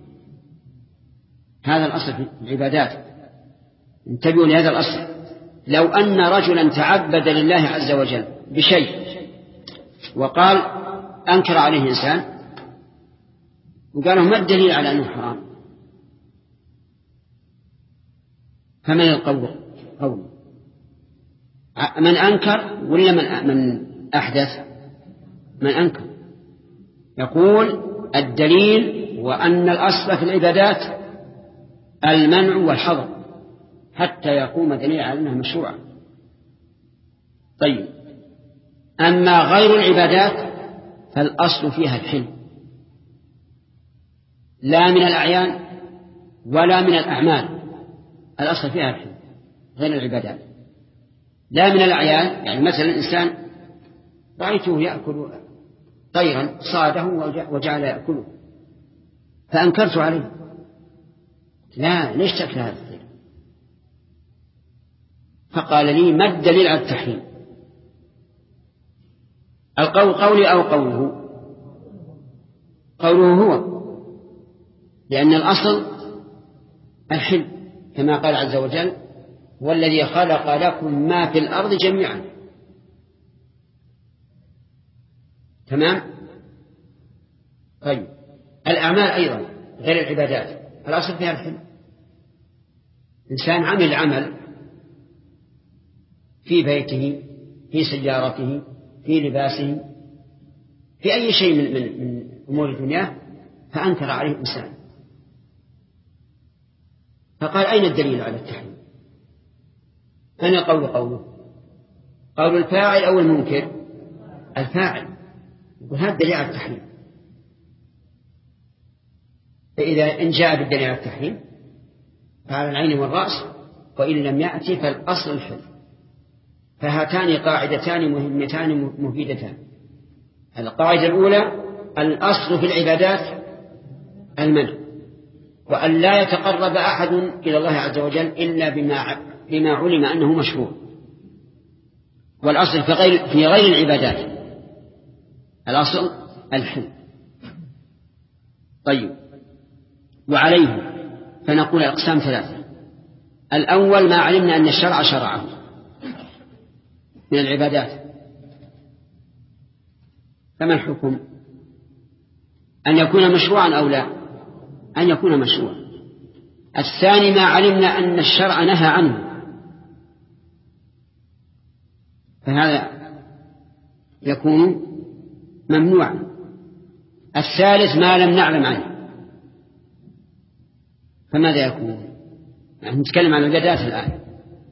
هذا الأصل في العبادات، انتبهوا لهذا الأصل. لو أن رجلا تعبد لله عز وجل بشيء وقال أنكر عليه إنسان وقال ما الدليل على أنه حرام، فمن القول؟ قول من أنكر ولا من من أحدث؟ من أنكر. يقول الدليل وأن الأصل في العبادات المنع والحظر حتى يقوم دليل على أنها مشروعة. طيب، أما غير العبادات فالأصل فيها الحل، لا من الأعيان ولا من الأعمال، الأصل فيها الحل غير العبادات. لا من الأعيان، يعني مثلا الإنسان رأيته يأكل طيرا صاده وجعل يأكله فأنكرت عليه، لا ليش تأكل هذا الطير؟ فقال لي ما الدليل على التحريم؟ القول قولي أو قوله؟ قوله هو، لأن الأصل الحل كما قال عز وجل والذي خلق لكم ما في الأرض جميعا. تمام؟ طيب، الأعمال أيضا غير العبادات الأصل فيها الحل. إنسان عمل عمل في بيته، في سيارته، في لباسه، في أي شيء من, من, من أمور الدنيا فأنكر عليه إنسان، فقال أين الدليل على التحريم؟ أنا قول قوله قول الفاعل أو المنكر؟ الفاعل، وهذا دليل على التحريم. فإذا إن جاء بالدليل على التحريم فعلى العين والرأس، وإن لم يأتي فالأصل الحل. فهاتان قاعدتان مهمتان مفيدتان. القاعدة الأولى الأصل في العبادات المنع، وأن لا يتقرب أحد إلى الله عز وجل إلا بما بما علم أنه مشروع. والأصل في غير في غير العبادات الأصل الحل. طيب، وعليه فنقول أقسام ثلاثة. الأول ما علمنا أن الشرع شرعه من العبادات، فما الحكم؟ أن يكون مشروعا أو لا؟ أن يكون مشروعا. الثاني ما علمنا أن الشرع نهى عنه، فهذا يكون ممنوعا. الثالث ما لم نعلم عنه، فماذا يكون؟ يعني نتكلم عن العبادات الآن،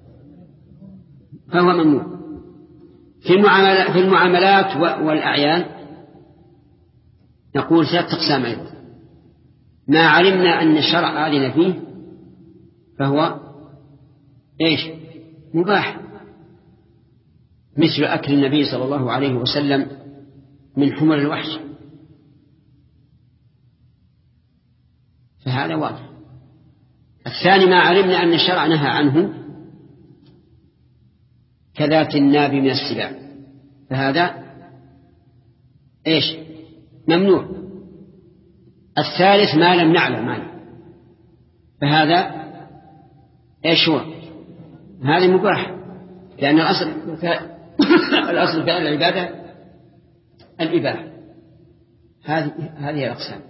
فهو ممنوع. في المعاملات, في المعاملات والأعيان نقول ثلاثة أقسام أيضا. ما علمنا أن الشرع أذن فيه فهو إيش؟ مباح، مثل أكل النبي صلى الله عليه وسلم من حمر الوحش، فهذا واضح. الثاني ما علمنا أن الشرع نهى عنه كذات الناب من السباع، فهذا إيش؟ ممنوع. الثالث ما لم نعلم عنه، فهذا ايش هو؟ هذا مباح، لأن الأصل الأصل في العبادة الإباحة. هذه هذه الأقسام.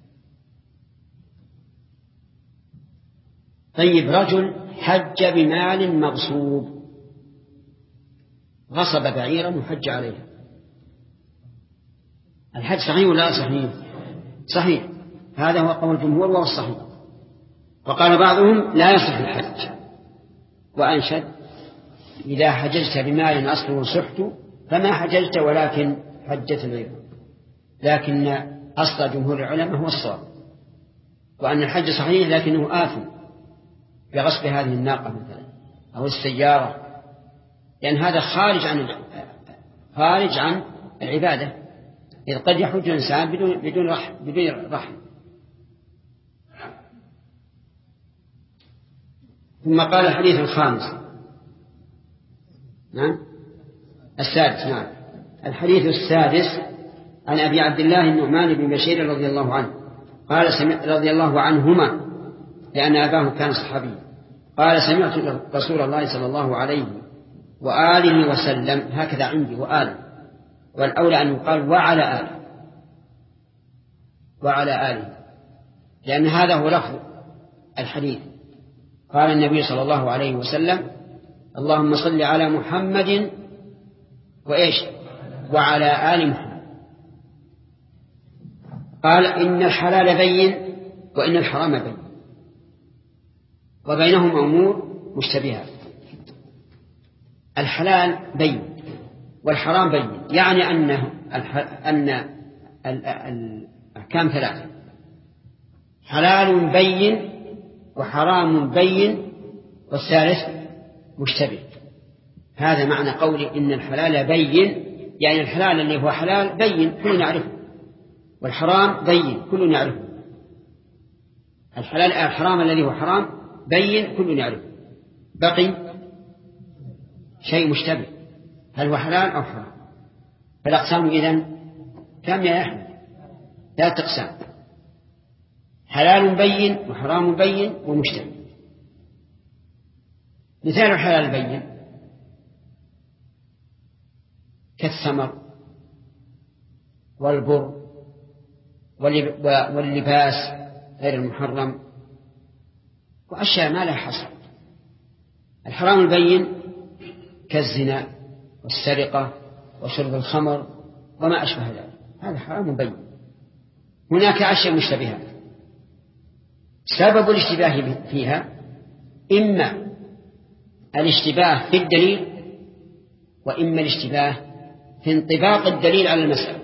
طيب، رجل حج بمال مغصوب، غصب بعيرا وحج عليها، الحج صحيح ولا صحيح؟ صحيح، هذا هو قول الجمهور وهو الصحيح. وقال بعضهم لا يصح الحج، وأنشد إذا حججت بمال أصله سحت فما حججت ولكن حجت الغير. لكن أصل جمهور العلماء هو الصواب، وأن الحج صحيح لكنه آثم بغصب هذه الناقة مثلا أو السيارة، لأن هذا خارج عن خارج عن العبادة، إذ قد يحج الإنسان بدون بدون رحم بدون رحم. ثم قال الحديث الخامس نعم السادس نعم الحديث السادس عن أبي عبد الله النعمان بن بشير رضي الله عنه قال سمع رضي الله عنهما لأن أباه كان صحابيا قال سمعت رسول الله صلى الله عليه وآله وسلم، هكذا عندي وآله، والأولى أن يقال وعلى آله وعلى آله، لأن هذا هو لفظ الحديث. قال النبي صلى الله عليه وسلم اللهم صل على محمد وإيش وعلى آل محمد. قال إن الحلال بين وإن الحرام بين وبينهم أمور مشتبهات. الحلال بين والحرام بين، يعني أنه أن الأحكام ثلاثة: حلال بين وحرام بين والثالث مشتبه. هذا معنى قولي إن الحلال بين، يعني الحلال اللي هو حلال بين كل نعرفه، والحرام بين كل نعرفه. الحلال الحرام الذي هو حرام بين كل نعرفه، بقي شيء مشتبه، هل هو حلال أو حرام؟ فالأقسام إذن كم يا أحمد؟ ثلاثة أقسام: حلال بين وحرام بين ومشتبه. مثال الحلال بين كالثمر والبر واللباس غير المحرم وأشياء ما لها حصر. الحرام البين كالزنا والسرقة وشرب الخمر وما أشبه ذلك، هذا حرام بين. هناك أشياء مشتبهات، سبب الاشتباه فيها إما الاشتباه في الدليل وإما الاشتباه في انطباق الدليل على المسألة،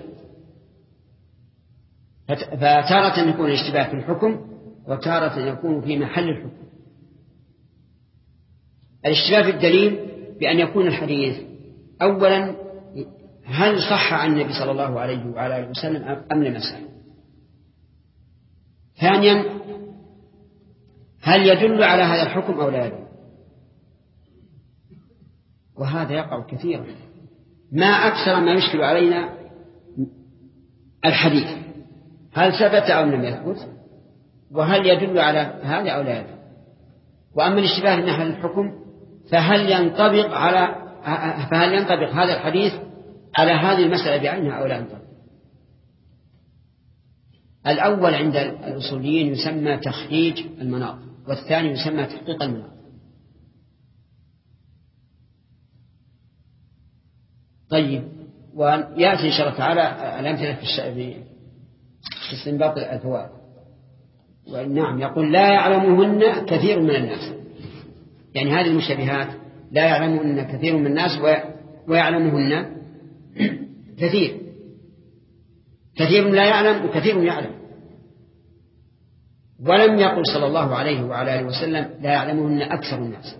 فتارة يكون الاشتباه في الحكم وتارة يكون في محل الحكم. الاشتباه في الدليل بأن يكون الحديث أولا هل صح عن النبي صلى الله عليه وعلى آله وسلم أم لم يصح؟ ثانيا هل يدل على هذا الحكم أو لا يدل؟ وهذا يقع كثيرا، ما أكثر ما يشكل علينا الحديث هل ثبت أو لم يثبت، وهل يدل على هذا أو لا يدل. وأما الاشتباه من ناحية الحكم فهل ينطبق على فهل ينطبق هذا الحديث على هذه المسألة بعينها أو لا ينطبق. الأول عند الأصوليين يسمى تخريج المناط، والثاني يسمى تحقيق المناط. طيب، ويأتي إن شاء الله تعالى الأمثلة في استنباط الفوائد. ونعم يقول لا يعلمهن كثير من الناس، يعني هذه المشتبهات لا يعلمهن كثير من الناس ويعلمهن كثير، كثير لا يعلم وكثير يعلم. ولم يقل صلى الله عليه وعلى آله وسلم لا يعلمهن أكثر الناس.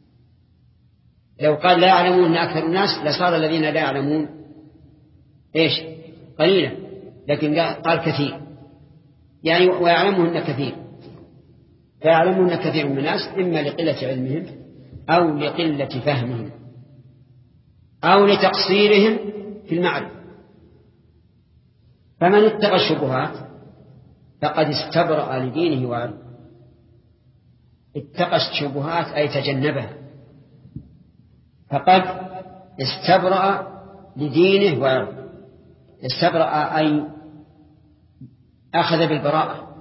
لو قال لا يعلمهن أكثر الناس لصار الذين لا يعلمون إيش قليلا، لكن قال كثير، يعني ويعلمهن كثير، فيعلمهن كثير من الناس إما لقلة علمهم أو لقلة فهمهم أو لتقصيرهم في المعرفة. فمن اتقى الشبهات فقد استبرأ لدينه وعرضه. اتقى الشبهات أي تجنبها، فقد استبرأ لدينه وعرضه. استبرأ أي أخذ بالبراءة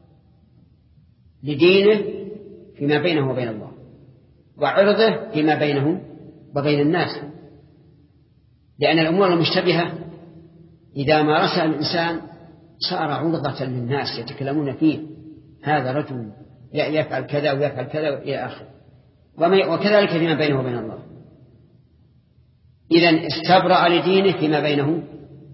لدينه فيما بينه وبين الله، وعرضه فيما بينه وبين الناس، لأن الأمور المشتبهة إذا مارسها الإنسان صار عرضة للناس يتكلمون فيه، هذا رجل يفعل كذا ويفعل كذا إلى آخره، وكذلك فيما بينه وبين الله. إذن استبرأ لدينه فيما بينه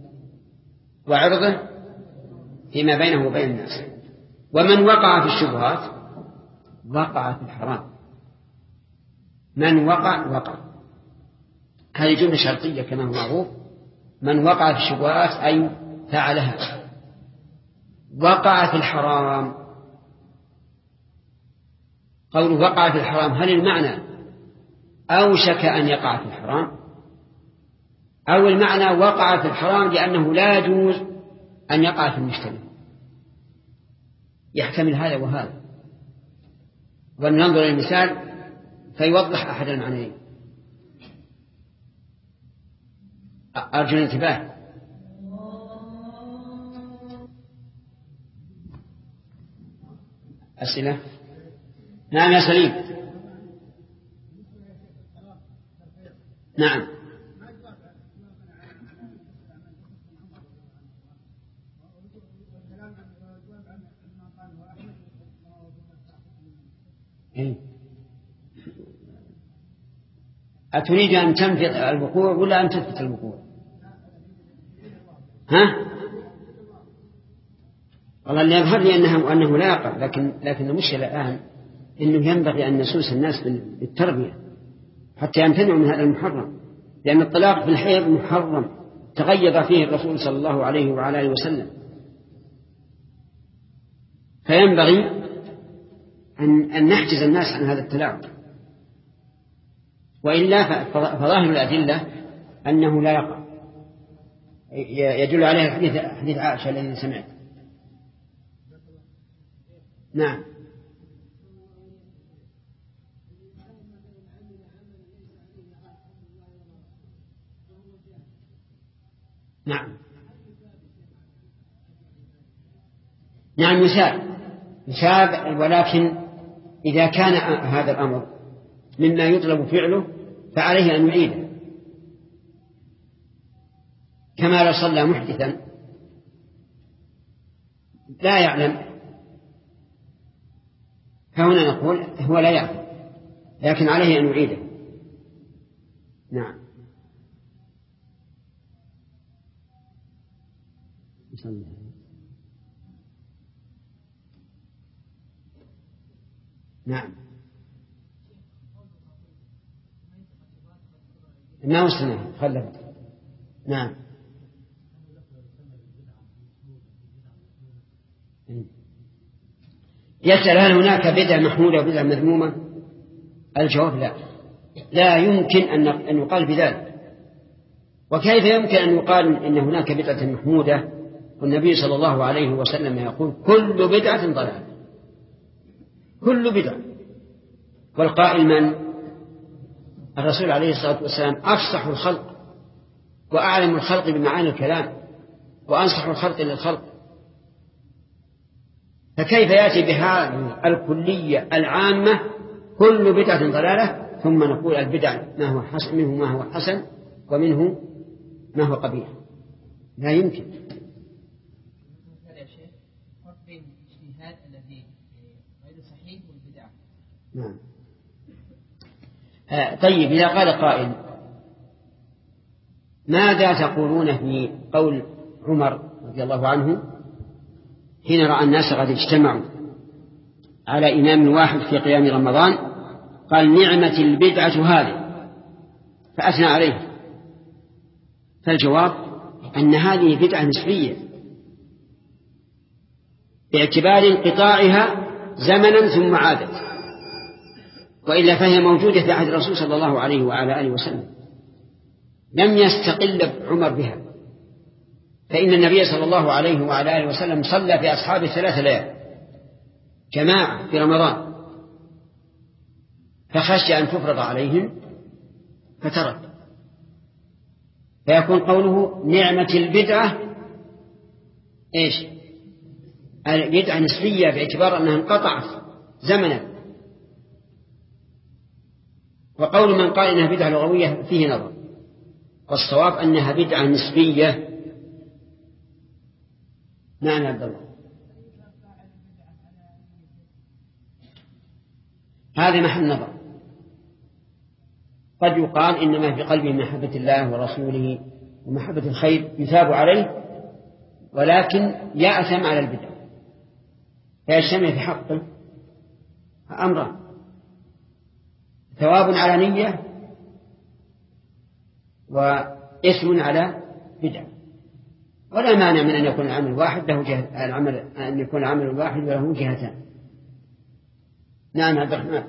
وعرضه فيما بينه وبين الناس. ومن وقع في الشبهات وقع في الحرام. من وقع وقع، هذه جملة شرطية كما هو معروف. من وقع في الشبهات أي فعلها. وقع في الحرام، قوله وقع في الحرام هل المعنى أوشك أن يقع في الحرام، أو المعنى وقع في الحرام لأنه لا يجوز أن يقع في المشتبه؟ يحتمل هذا وهذا، وننظر إلى المثال فيوضح أحد المعنيين. أرجو الانتباه. أسئلة؟ نعم يا سليم. نعم. أتريد أن تنفذ الوقوع ولا أن تثبت الوقوع؟ ها؟ والله اللي يظهر لي أنه, أنه لا يقع، لكن لكن المشكلة الآن أنه ينبغي أن نسوس الناس بالتربية حتى يمتنعوا من هذا المحرم، لأن الطلاق في الحيض محرم تغيب فيه الرسول صلى الله عليه وعلى آله وسلم. فينبغي أن, أن نحجز الناس عن هذا التلاعب، وإلا فظاهر الأدلة أنه لا يقع. يدل عليها حديث حديث عائشة الذي سمعت. نعم. نعم. نعم يساب يساب، ولكن إذا كان هذا الأمر مما يطلب فعله فعليه أن يعيده، كما لو صلى محدثا لا يعلم، فهنا نقول هو لا يعلم لكن عليه أن يعيده. نعم. نعم. ما وصلنا خلفت. نعم. يسأل هل هناك بدعة محمودة وبدعة مذمومة؟ الجواب لا، لا يمكن أن يقال بذلك. وكيف يمكن أن يقال إن هناك بدعة محمودة والنبي صلى الله عليه وسلم يقول كل بدعة ضلالة، كل بدعة، والقائل من؟ الرسول عليه الصلاة والسلام، أفصح الخلق وأعلم الخلق بمعاني الكلام وأنصح الخلق للخلق، فكيف يأتي بهذه الكلية العامة كل بدعة ضلالة ثم نقول البدع ما هو حسن منه ما هو حسن ومنه ما هو قبيح؟ لا يمكن. نعم. آه طيب، إذا قال قائل ماذا تقولون في قول عمر رضي الله عنه حين رأى الناس قد اجتمعوا على إمام واحد في قيام رمضان قال نعمة البدعة هذه فأثنى عليه؟ فالجواب أن هذه بدعة نسبية باعتبار انقطاعها زمنا ثم عادت، وإلا فهي موجودة في عهد الرسول صلى الله عليه وعلى آله وسلم، لم يستقل عمر بها، فإن النبي صلى الله عليه وعلى آله وسلم صلى في أصحابه ثلاث ليال جماعة في رمضان، فخشي أن تفرض عليهم فترك. فيكون قوله نعمة البدعة إيش؟ البدعة نسبية باعتبار أنها انقطعت زمنا. وقول من قال إنها بدعة لغوية فيه نظر، والصواب أنها بدعة نسبية. نعم عبد الله، هذا محل نظر. قد يقال إنما في قلبه محبة الله ورسوله ومحبة الخير يثاب عليه، ولكن يأثم على البدع، فيجتمع في حقه أمران: ثواب على نية وإثم على بدعة. ولا مانع من أن يكون العمل واحد له جهة، العمل أن يكون العمل الواحد له جهتان. نعم عبد الرحمن.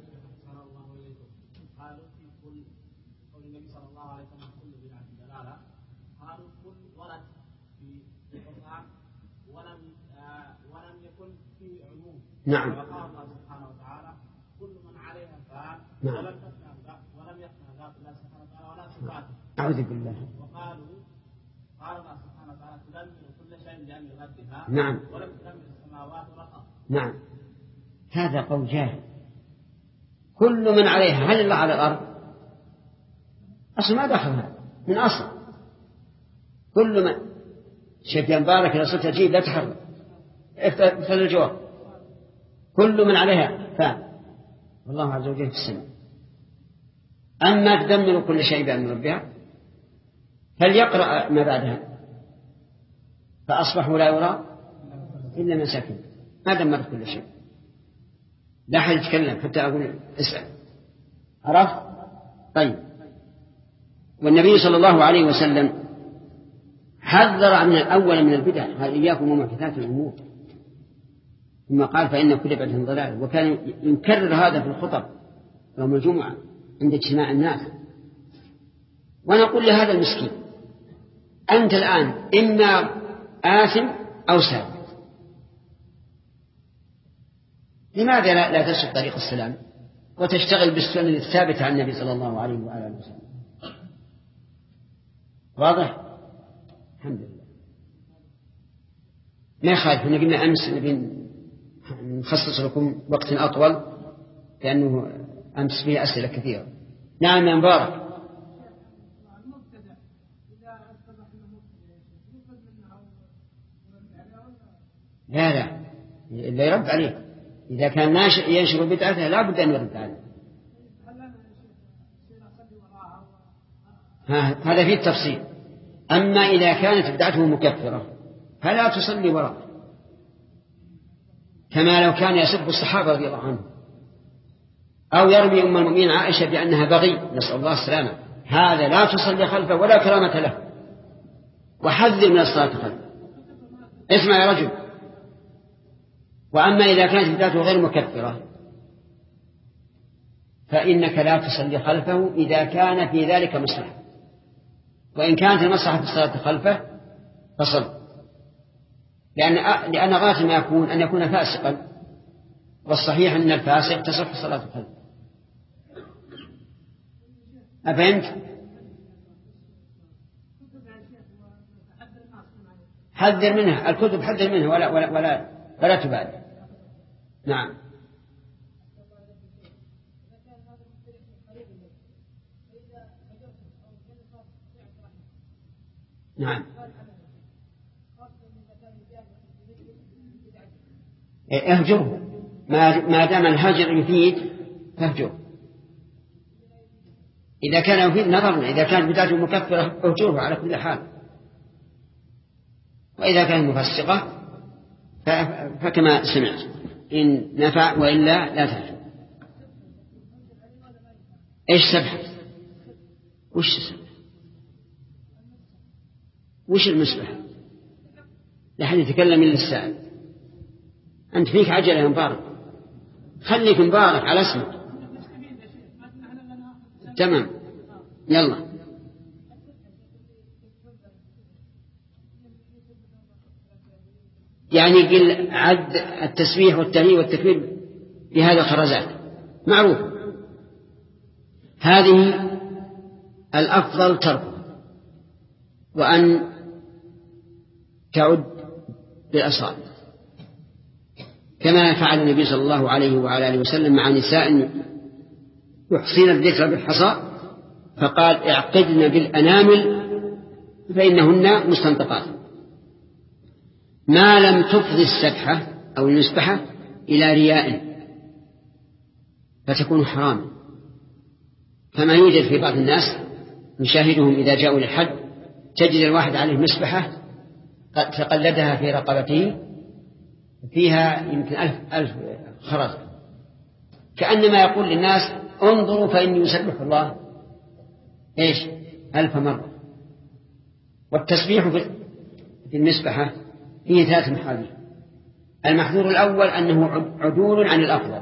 نعم. وقال الله سبحانه وتعالى كل من عليها فان ولم يفنى ولم يفنى ذات الله سبحانه وتعالى ولا صفاته. أعوذ بالله. وقالوا قال الله سبحانه وتعالى تدمر كل شيء بأمر ربها. نعم. ولم تدمر السماوات والأرض. نعم، هذا قول جاهل. كل من عليها، هل الله على الأرض؟ أصل ما دخلها من أصل. كل من شيخ مبارك إذا صرت أجيب لا تحرك افتح الجواب. كل من عليها فان، والله عز وجل في السماء. أما تدمر كل شيء بأمر ربها فليقرأ ما بعدها: فأصبحوا لا يرى إلا مساكن. ما دمرت كل شيء، لا أحد يتكلم حتى أقول اسأل. عرفت؟ طيب. والنبي صلى الله عليه وسلم حذر من الأول من البدع، قال إياكم ومحدثات الأمور، ثم قال فإن كل بدعة ضلالة. وكان يكرر هذا في الخطب يوم الجمعة عند اجتماع الناس. ونقول لهذا المسكين: أنت الآن إما آثم أو سابق، لماذا لا تسلك طريق السلام وتشتغل بالسنن الثابتة عن النبي صلى الله عليه وآله وسلم؟ واضح؟ الحمد لله. ما يخالف، احنا قلنا أمس نخصص لكم وقت أطول لأنه أمس فيه أسئلة كثيرة. نعم يا مبارك. لا لا لا يرد عليه. إذا كان ناشئ ينشر بدعته لا بد أن يرد عليه. هذا فيه التفصيل. أما إذا كانت بدعته مكفرة فلا تصلي وراءه، كما لو كان يسب الصحابة رضي الله عنهم أو يرمي أم المؤمنين عائشة بأنها بغي، نسأل الله السلامة، هذا لا تصلي خلفه ولا كرامة له، وحذر من الصلاة خلفه. اسمع يا رجل. وأما إذا كانت بدعته غير مكفرة فإنك لا تصلي خلفه إذا كان في ذلك مصلحة، وإن كانت المصلحة في الصلاة خلفه فصل، لأن لأن غاية ما يكون أن يكون فاسقا، والصحيح أن الفاسق تصح الصلاة خلفه. أفهمت؟ حذر منها الكتب، حذر منها ولا ولا ولا, ولا تبالي. نعم. نعم. اهجره، ما دام الهجر يفيد فاهجره. إذا كان يفيد نظرنا، إذا كانت بدعته مكفرة اهجره على كل حال، وإذا كانت مفسقة فكما سمعت إن نفع وإلا لا تهجر. إيش سبحة؟ وش سبحة؟ وش المسبح؟ لا حد يتكلم إلا السائل. أنت فيك عجلة يا مبارك، خليك مبارك على اسمك. تمام، يلا. يعني قل عد التسبيح والتهليل والتكبير بهذه الخرزات معروف. هذه الأفضل تركها وأن تعد بالأصابع كما فعل النبي صلى الله عليه وعلى آله وسلم مع نساء يحصين الذكر بالحصى فقال اعقدن بالأنامل فإنهن مستنطقات، ما لم تفضي السبحة أو المسبحة إلى رياء فتكون حرام، كما يوجد في بعض الناس نشاهدهم إذا جاءوا للحج تجد الواحد عليه مسبحة فقلدها في رقبته فيها يمكن ألف, ألف خرز، كأنما يقول للناس انظروا فإني يسبح الله إيش ألف مرة. والتسبيح في المسبحة فيه ثلاث محاذير. المحذور الأول أنه عدول عن الأفضل.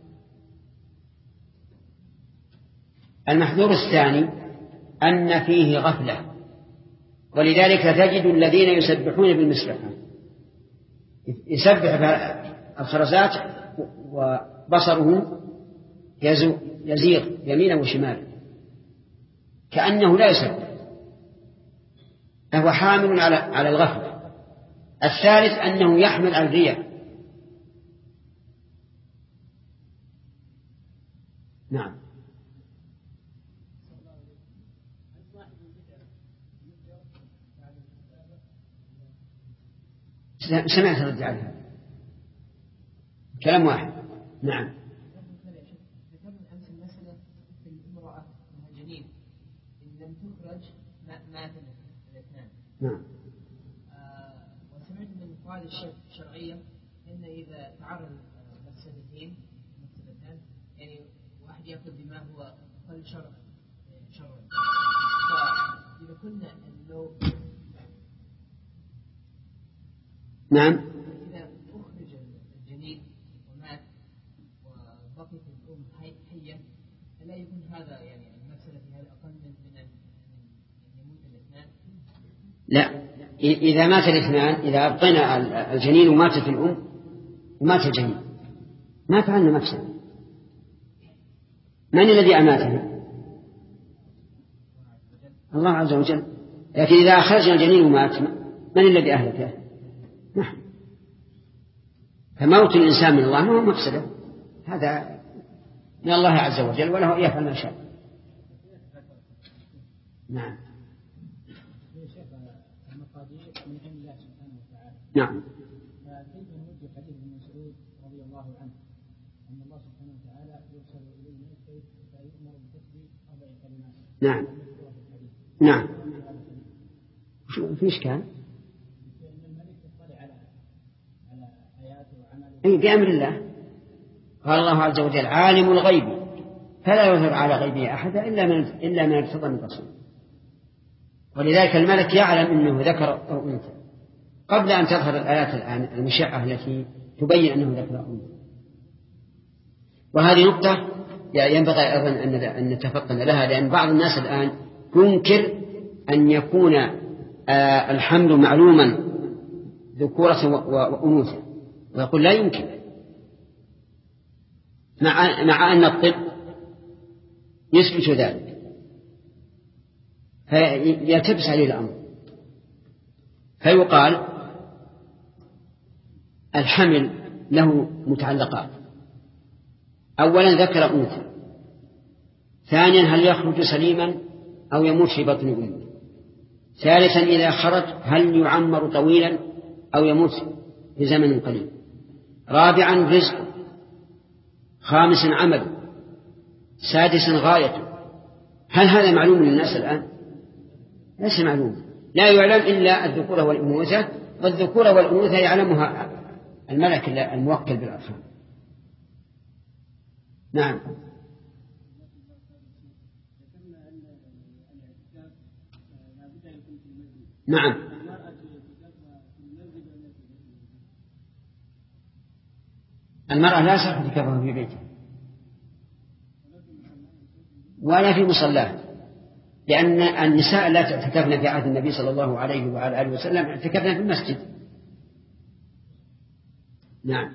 المحذور الثاني أن فيه غفلة، ولذلك تجد الذين يسبحون بالمسبحة يسبح الخرزات وبصره يزيغ يمينا وشمالا كأنه لا يسبح، فهو حامل على على الغفلة. الثالث أنه يحمل على الرياء. نعم. سمعت رد على هذا كلام واحد. نعم. نعم. وسمعت من قواعد الشرعية إن إذا تعرض مفسدتين مفسدتان يعني واحد يأخذ بما هو أقل شرعا شرعا فإذا كنا لو نعم إذا أخرج الجنين ومات وبقيت الأم حية فلا يكون هذا يعني المفسدة في هذا أقل من من يموت الاثنان؟ لا، إذا مات الاثنان، إذا أبقينا الجنين وماتت الأم ومات الجنين ما فعلنا مفسدة. من الذي أماته؟ الله عز وجل. لكن إذا أخرجنا الجنين ومات من الذي أهلكه؟ نحن. فموت الإنسان من الله ما هو مفسدة، هذا من الله عز وجل وله يفعل ما شاء. نعم. نعم. فكيف نوجه حديث ابن مسعود رضي الله عنه أن الله سبحانه وتعالى يرسل إليه الكيف فيؤمر بكتب أربع كلمات. نعم. نعم. شو في إشكال؟ أن الملك يطلع على على آياته وعمله. أي بأمر الله. قال الله عز وجل عالم الغيب فلا يظهر على غيبه أحدا إلا من إلا من ارتضى من رسول. ولذلك الملك يعلم أنه ذكر أو أنثى قبل أن تظهر الآيات الآن المشعة التي تبين أنه ذكر أو أنثى. وهذه نقطة ينبغي أيضا أن نتفطن لها، لأن بعض الناس الآن ينكر أن يكون الحمل معلوما ذكورة وأنوثة، ويقول لا يمكن، مع مع أن الطب يثبت ذلك، فيلتبس عليه الأمر. فيقال الحمل له متعلقات: أولا ذكر أنثى، ثانيا هل يخرج سليما أو يموت في بطن أمه، ثالثا إذا خرج هل يعمر طويلا أو يموت في زمن قليل، رابعا رزق، خامسا عمل، سادسا غايته. هل هذا معلوم للناس الآن؟ ليس معلوم، لا يعلم إلا الذكورة والأنوثة، والذكورة والأنوثة يعلمها الملك الموكل بالأرحام. نعم. نعم. المرأة لا يصح اعتكافها في بيتها ولا في مصلاه، لأن النساء لا اعتكفن في عهد النبي صلى الله عليه وعلى آله وسلم، اعتكفن في المسجد. نعم.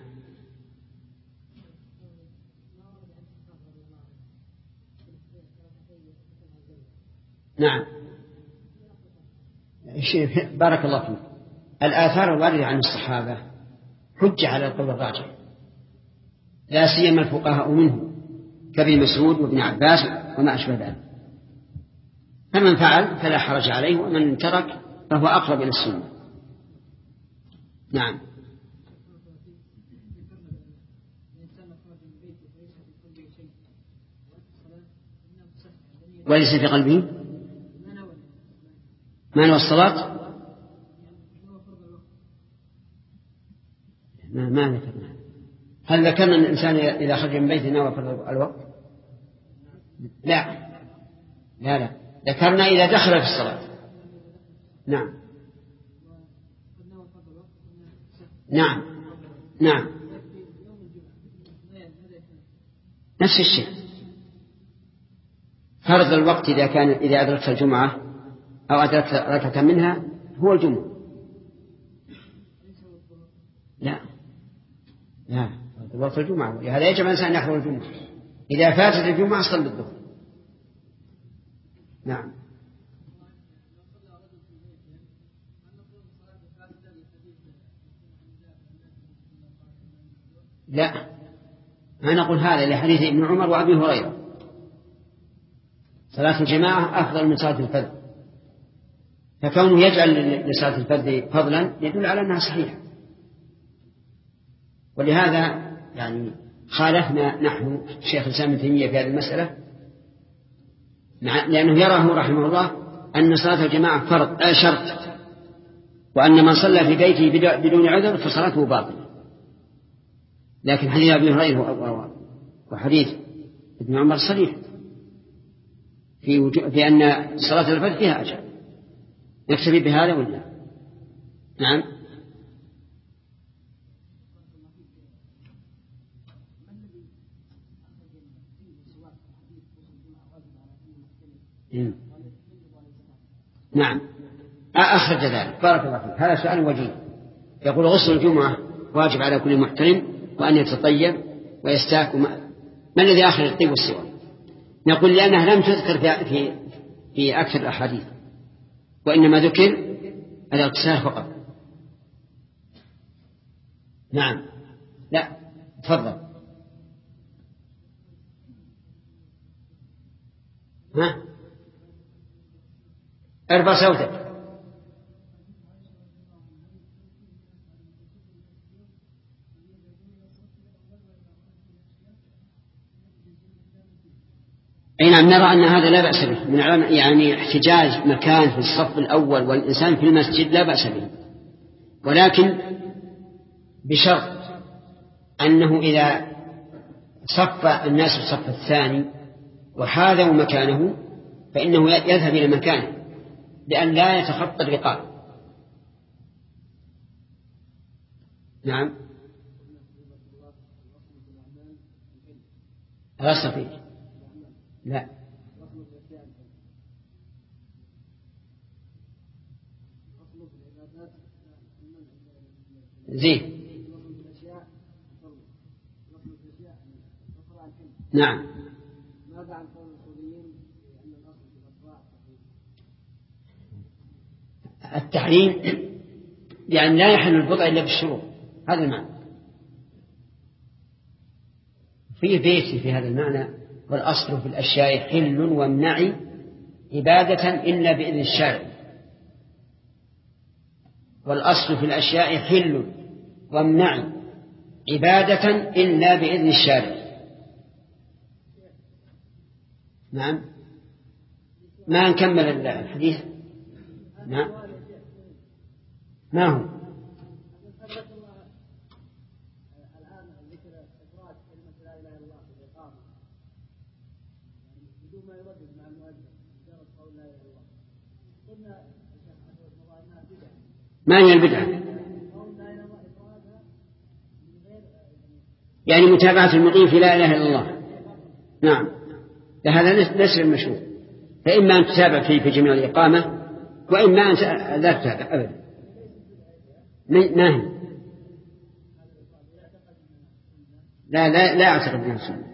نعم. بارك الله فيك. الآثار الواردة عن الصحابة حجة على القول الراجح، لا سيما الفقهاء منهم كابن مسعود وابن عباس وما أشبه ذلك، فمن فعل فلا حرج عليه، ومن ترك فهو أقرب إلى السنة. نعم. وليس في قلبه ما نوى الصلاة، ما, ما ذكرنا. هل ذكرنا أن الإنسان إذا خرج من بيته نوى فرض الوقت؟ لا لا لا ذكرنا إذا دخل في الصلاة. نعم نعم نعم نفس الشيء. فرض الوقت إذا كان إذا أدركت الجمعة أو أدركت ركعة منها هو الجمعة. لا لا وقت الجمعة، هذا يجب الإنسان يحضر الجمعة. إذا فاتت الجمعة صلى الظهر. نعم. لا ما نقول هذا لحديث ابن عمر وأبي هريرة، صلاة الجماعة أفضل من صلاة الفرد، فكونه يجعل لصلاة الفرد فضلا يدل على أنها صحيحة. ولهذا يعني خالفنا نحن الشيخ الإسلام ابن تيمية في هذه المسألة، لأنه يراه رحمه الله أن صلاة الجماعة فرض شرط، وأن من صلى في بيته بدون عذر فصلاته باطلة. لكن حديث أبي هريرة وحديث ابن عمر صريح في, في أن صلاة الفجر فيها أجر. نكتفي بهذا ولا؟ نعم. نعم أخرج ذلك. بارك الله فيك. هذا سؤال وجيه. يقول غسل الجمعة واجب على كل محترم، وأن يتطيب ويستاك. ما, ما الذي آخر الطيب والسواك؟ نقول لأنها لم تذكر في, في, في أكثر الأحاديث، وإنما ذكر الاغتسال فقط. نعم. لا تفضل. ها ارفع صوتك. أي نعم نرى أن هذا لا بأس به، من يعني احتجاج مكان في الصف الأول والإنسان في المسجد لا بأس به، ولكن بشرط أنه إذا صف الناس في الصف الثاني وحاذوا مكانه فإنه يذهب إلى مكانه لأن لا يتخطى الرقاب. نعم لا صفير. لا زين. نعم. التحريم يعني لا يحل البضع إلا بالشروط، هذا المعنى. في بيتي في هذا المعنى: والأصل في الأشياء حل وامنع عبادة إلا بإذن الشارع. والأصل في الأشياء حل وامنع عبادة إلا بإذن الشارع. نعم ما نكمل الحديث. نعم ما هو ما هي البدعة؟ يعني متابعة المقيم في لا إله إلا الله. نعم هذا نسر المشروع، فإما أن تتابع فيه في جميع الإقامة، وإما أن لا تتابع أبدا. ما هي لا لا لا أعتقد أنها سنة.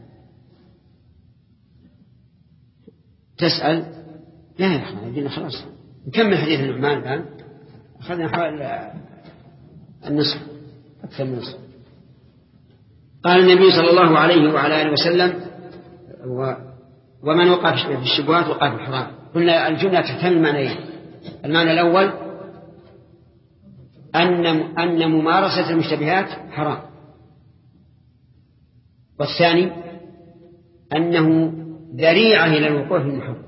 تسأل؟ لا يا أخي خلاص نكمل حديث النعمان الآن. أخذنا حوالي النصف أكثر من النصف. قال النبي صلى الله عليه وعلى آله وسلم ومن وقع في الشبهات وقع في الحرام. قلنا الجملة تحتمل معنيين. المعنى الأول أن أن ممارسة المشتبهات حرام، والثاني أنه ذريعة إلى الوقوع في المحرم.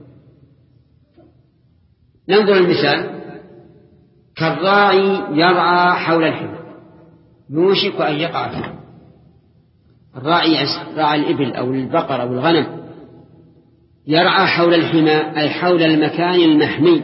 ننظر المثال كالراعي يرعى حول الحمى يوشك أن يقع فيه. الراعي راعى الإبل أو البقر أو الغنم يرعى حول الحمى أي حول المكان المحمي،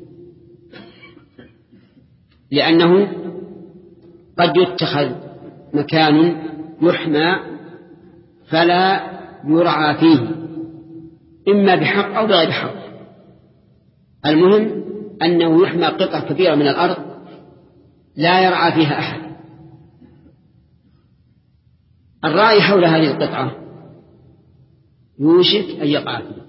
لأنه قد يتخذ مكان يحمى فلا يرعى فيه إما بحق أو بغير حق. المهم أنه يحمى قطعة كبيرة من الأرض لا يرعى فيها أحد. الراعي حول هذه القطعة يوشك أن يقع فيه،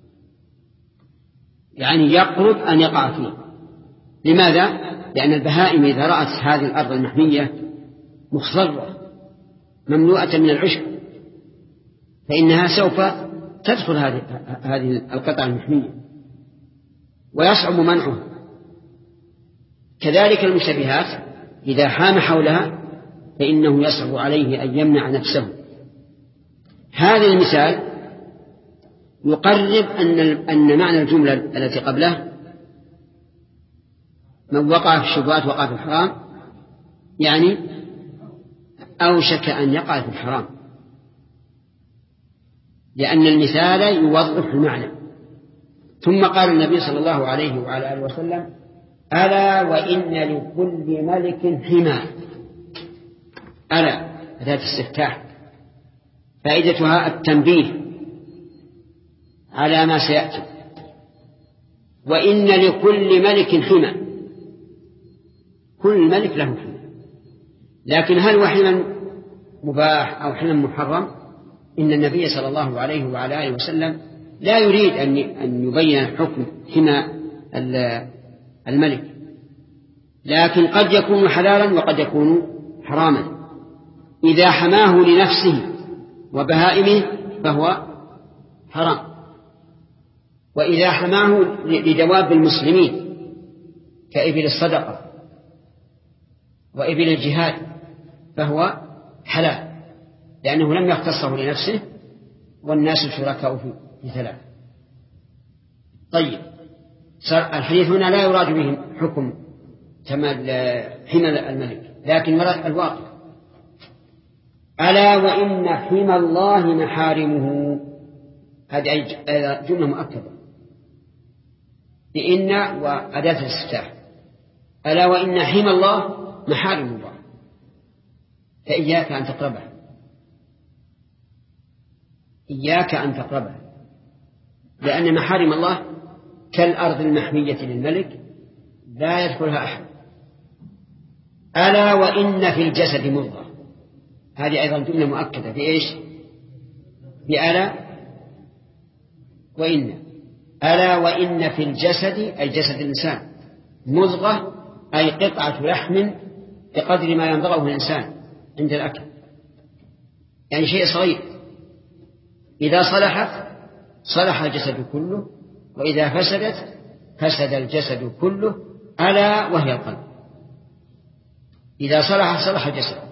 يعني يقرب أن يقع فيه. لماذا؟ لأن البهائم إذا رأت هذه الأرض المحمية مخضرة مملوءة من العشب فإنها سوف تدخل هذه هذه القطعة المحمية ويصعب منعها. كذلك المشتبهات إذا حام حولها فإنه يصعب عليه أن يمنع نفسه. هذا المثال يقرب أن أن معنى الجملة التي قبله من وقع في الشبهات وقع في الحرام يعني أوشك أن يقع في الحرام، لأن المثال يوضح المعنى. ثم قال النبي صلى الله عليه وعلى آله وسلم ألا وإن لكل ملك حمى. ألا ذات استفتاح فائدتها التنبيه على ما سيأتي. وإن لكل ملك حمى، كل ملك له حمى، لكن هل هو حمى مباح أو حمى محرم؟ إن النبي صلى الله عليه وعلى آله وسلم لا يريد أن يبين حكم حمى الملك، لكن قد يكون حلالا وقد يكون حراما. إذا حماه لنفسه وبهائمه فهو حرام، وإذا حماه لدواب المسلمين كإبل الصدقة وإبل الجهاد فهو حلال، لأنه لم يختصه لنفسه والناس شركاء في ثلاث. طيب الحديث هنا لا يراد به حكم حمى الملك لكن يراد الواقع. ألا وإن حمى الله محارمه، هذه جملة مؤكدة بإن وأداة الاستفتاح. ألا وإن حمى الله محارم الله فإياك أن تقربها، إياك أن تقربها، لأن محارم الله كالأرض المحمية للملك لا يدخلها أحد. ألا وإن في الجسد مضغة، هذه أيضا جملة مؤكدة في إيش؟ بألا وإن. ألا وإن في الجسد أي جسد الإنسان مضغة أي قطعة لحم بقدر ما يمضغه الإنسان عند الأكل، يعني شيء صغير، إذا صلحت صلح الجسد كله، وإذا فسدت فسد الجسد كله، ألا وهي القلب. إذا صلح صلح الجسد.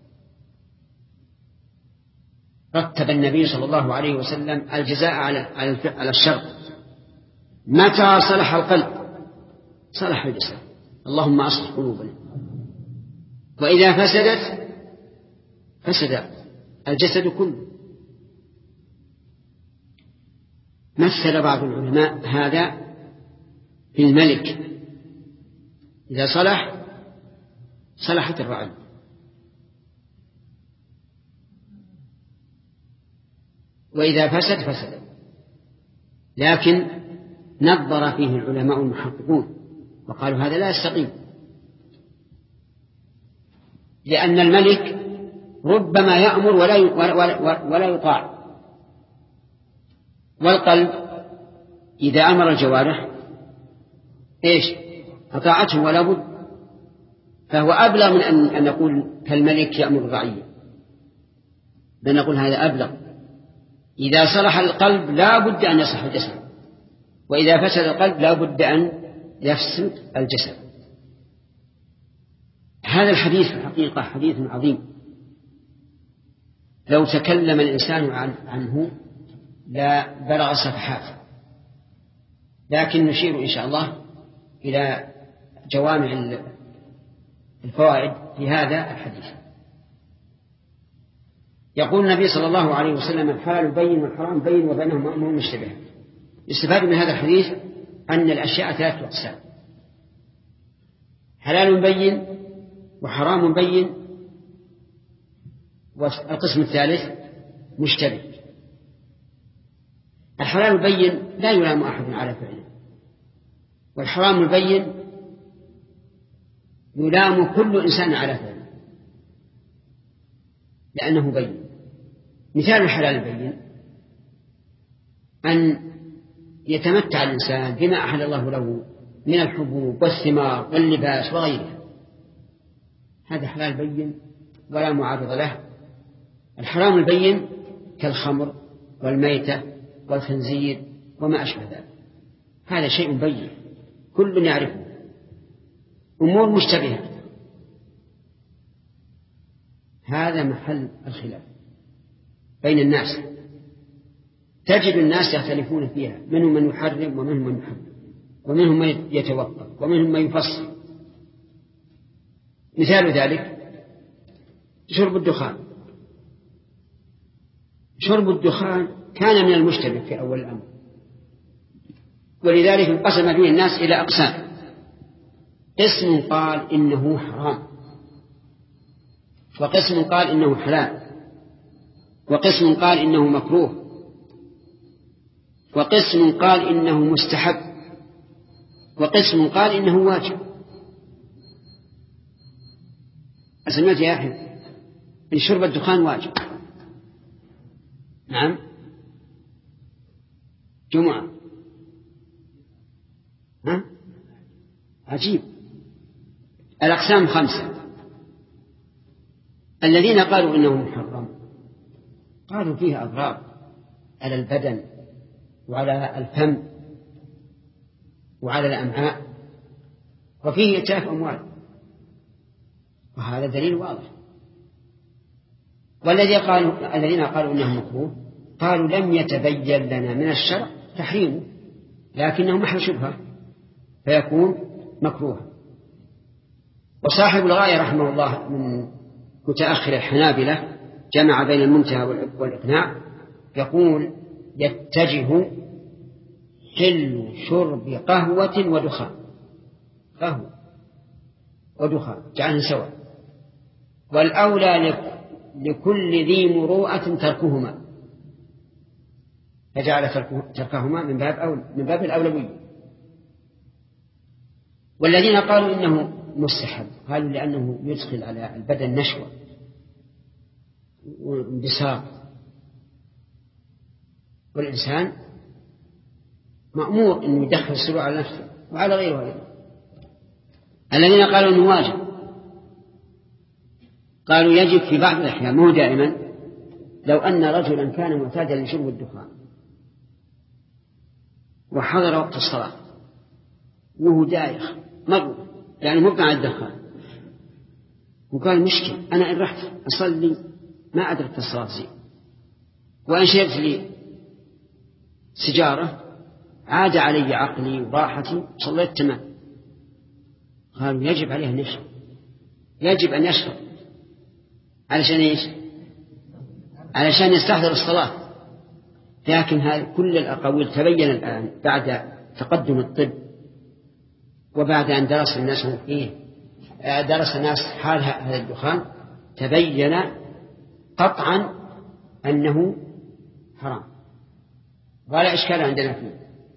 رتب النبي صلى الله عليه وسلم الجزاء على الشر. متى صلح القلب صلح الجسد، اللهم أصلح قلوبنا. وإذا فسدت فسد الجسد كله. مثل بعض العلماء هذا في الملك، إذا صلح صلحت الرعية، وإذا فسد فسد. لكن نظر فيه العلماء المحققون وقالوا هذا لا يستقيم، لأن الملك ربما يأمر ولا ولا ولا يطاع. والقلب إذا أمر الجوارح إيش أطاعته ولا بد، فهو أبلغ من أن نقول كالملك يأمر الرعية، بل نقول هذا أبلغ. إذا صلح القلب لا بد أن يصلح الجسد، وإذا فسد القلب لا بد أن يفسد الجسد. هذا الحديث في الحقيقة حديث عظيم، لو تكلم الإنسان عنه لا بلغ صفحات، لكن نشير إن شاء الله إلى جوامع الفوائد في هذا الحديث. يقول النبي صلى الله عليه وسلم الحلال بين والحرام بين وبينهما أمور مشتبهة. يستفاد من هذا الحديث أن الأشياء ثلاثة أقسام: حلال بين وحرام بين، والقسم الثالث مشتبه. الحلال بين لا يلام أحد على فعله، والحرام البين يلام كل إنسان على فعله لأنه بين. مثال الحلال البين أن يتمتع الإنسان بما أحل الله له من الحبوب والثمار واللباس وغيرها، هذا حلال بين ولا معارض له. الحرام البين كالخمر والميتة والخنزير وما أشبه ذلك، هذا شيء بين كل يعرفه. أمور مشتبهة هذا محل الخلاف بين الناس، تجد الناس يختلفون فيها، منهم من يحرم ومنهم من يحرم، ومنهم من يتوقف ومنهم من يفصل. مثال ذلك شرب الدخان. شرب الدخان كان من المشتبه في أول الأمر، ولذلك انقسم فيه الناس إلى أقسام: قسم قال إنه حرام، وقسم قال إنه حلال، وقسم قال إنه مكروه، وقسم قال إنه مستحب، وقسم قال إنه واجب. أسمعت يا أخي إن شرب الدخان واجب؟ نعم جمعة. ها؟ عجيب. الأقسام خمسة. الذين قالوا إنه محرم قالوا فيه أضرار على البدن وعلى الفم وعلى الأمعاء وفيه إتلاف أموال، وهذا دليل واضح. والذين قالوا الذين قالوا إنه مكروه قالوا لم يتبين لنا من الشرع تحريمه، لكنه محل شبهة فيكون مكروها. وصاحب الغاية رحمه الله من متأخر الحنابلة جمع بين المنتهى والإقناع، يقول يتجه حل شرب قهوة ودخان، قهوة ودخان جعلهم سواء، والأولى لكل ذي مروءة تركهما، فجعل تركهما من باب أول من باب الأولوية. والذين قالوا إنه مستحب قالوا لأنه يدخل على البدن نشوة وانبساط، والإنسان مأمور أن يدخل السرور على نفسه وعلى غيره أيضا. الذين قالوا أنه واجب قالوا يجب في بعض الأحيان مو دائما. لو أن رجلا كان معتادا لشرب الدخان وحضر وقت الصلاة وهو دايخ مر يعني مبنى على الدخان وقال مشكل أنا إن رحت أصلي ما أدركت الصلاة زين، وإن شربت لي سجارة عاد علي عقلي وراحتي صليت تمام. قالوا يجب عليه أن يشرب، يجب أن يشرب علشان إيش؟ علشان يستحضر الصلاة. لكن هذه كل الأقاويل تبين الآن بعد تقدم الطب وبعد أن درس الناس فيه درس الناس حال هذا الدخان تبين قطعا أنه حرام ولا إشكال عندنا فيه.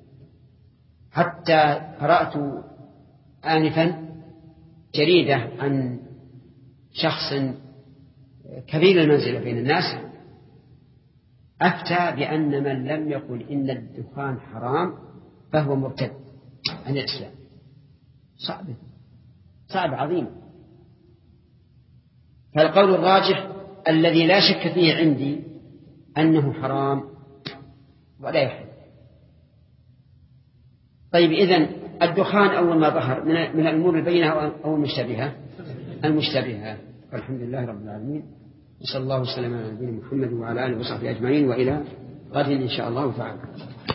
حتى قرأت آنفا جريدة عن شخص كبير المنزلة بين الناس أفتى بأن من لم يقل إن الدخان حرام فهو مرتد عن الإسلام. صعب صعب عظيم. فالقول الراجح الذي لا شك فيه عندي أنه حرام ولا يحل. طيب إذن الدخان أول ما ظهر من الأمور البينة أو المشتبهة؟ المشتبهة. والحمد لله رب العالمين، وصلى الله وسلم على نبينا محمد وعلى آله وصحبه أجمعين، وإلى غد إن شاء الله تعالى.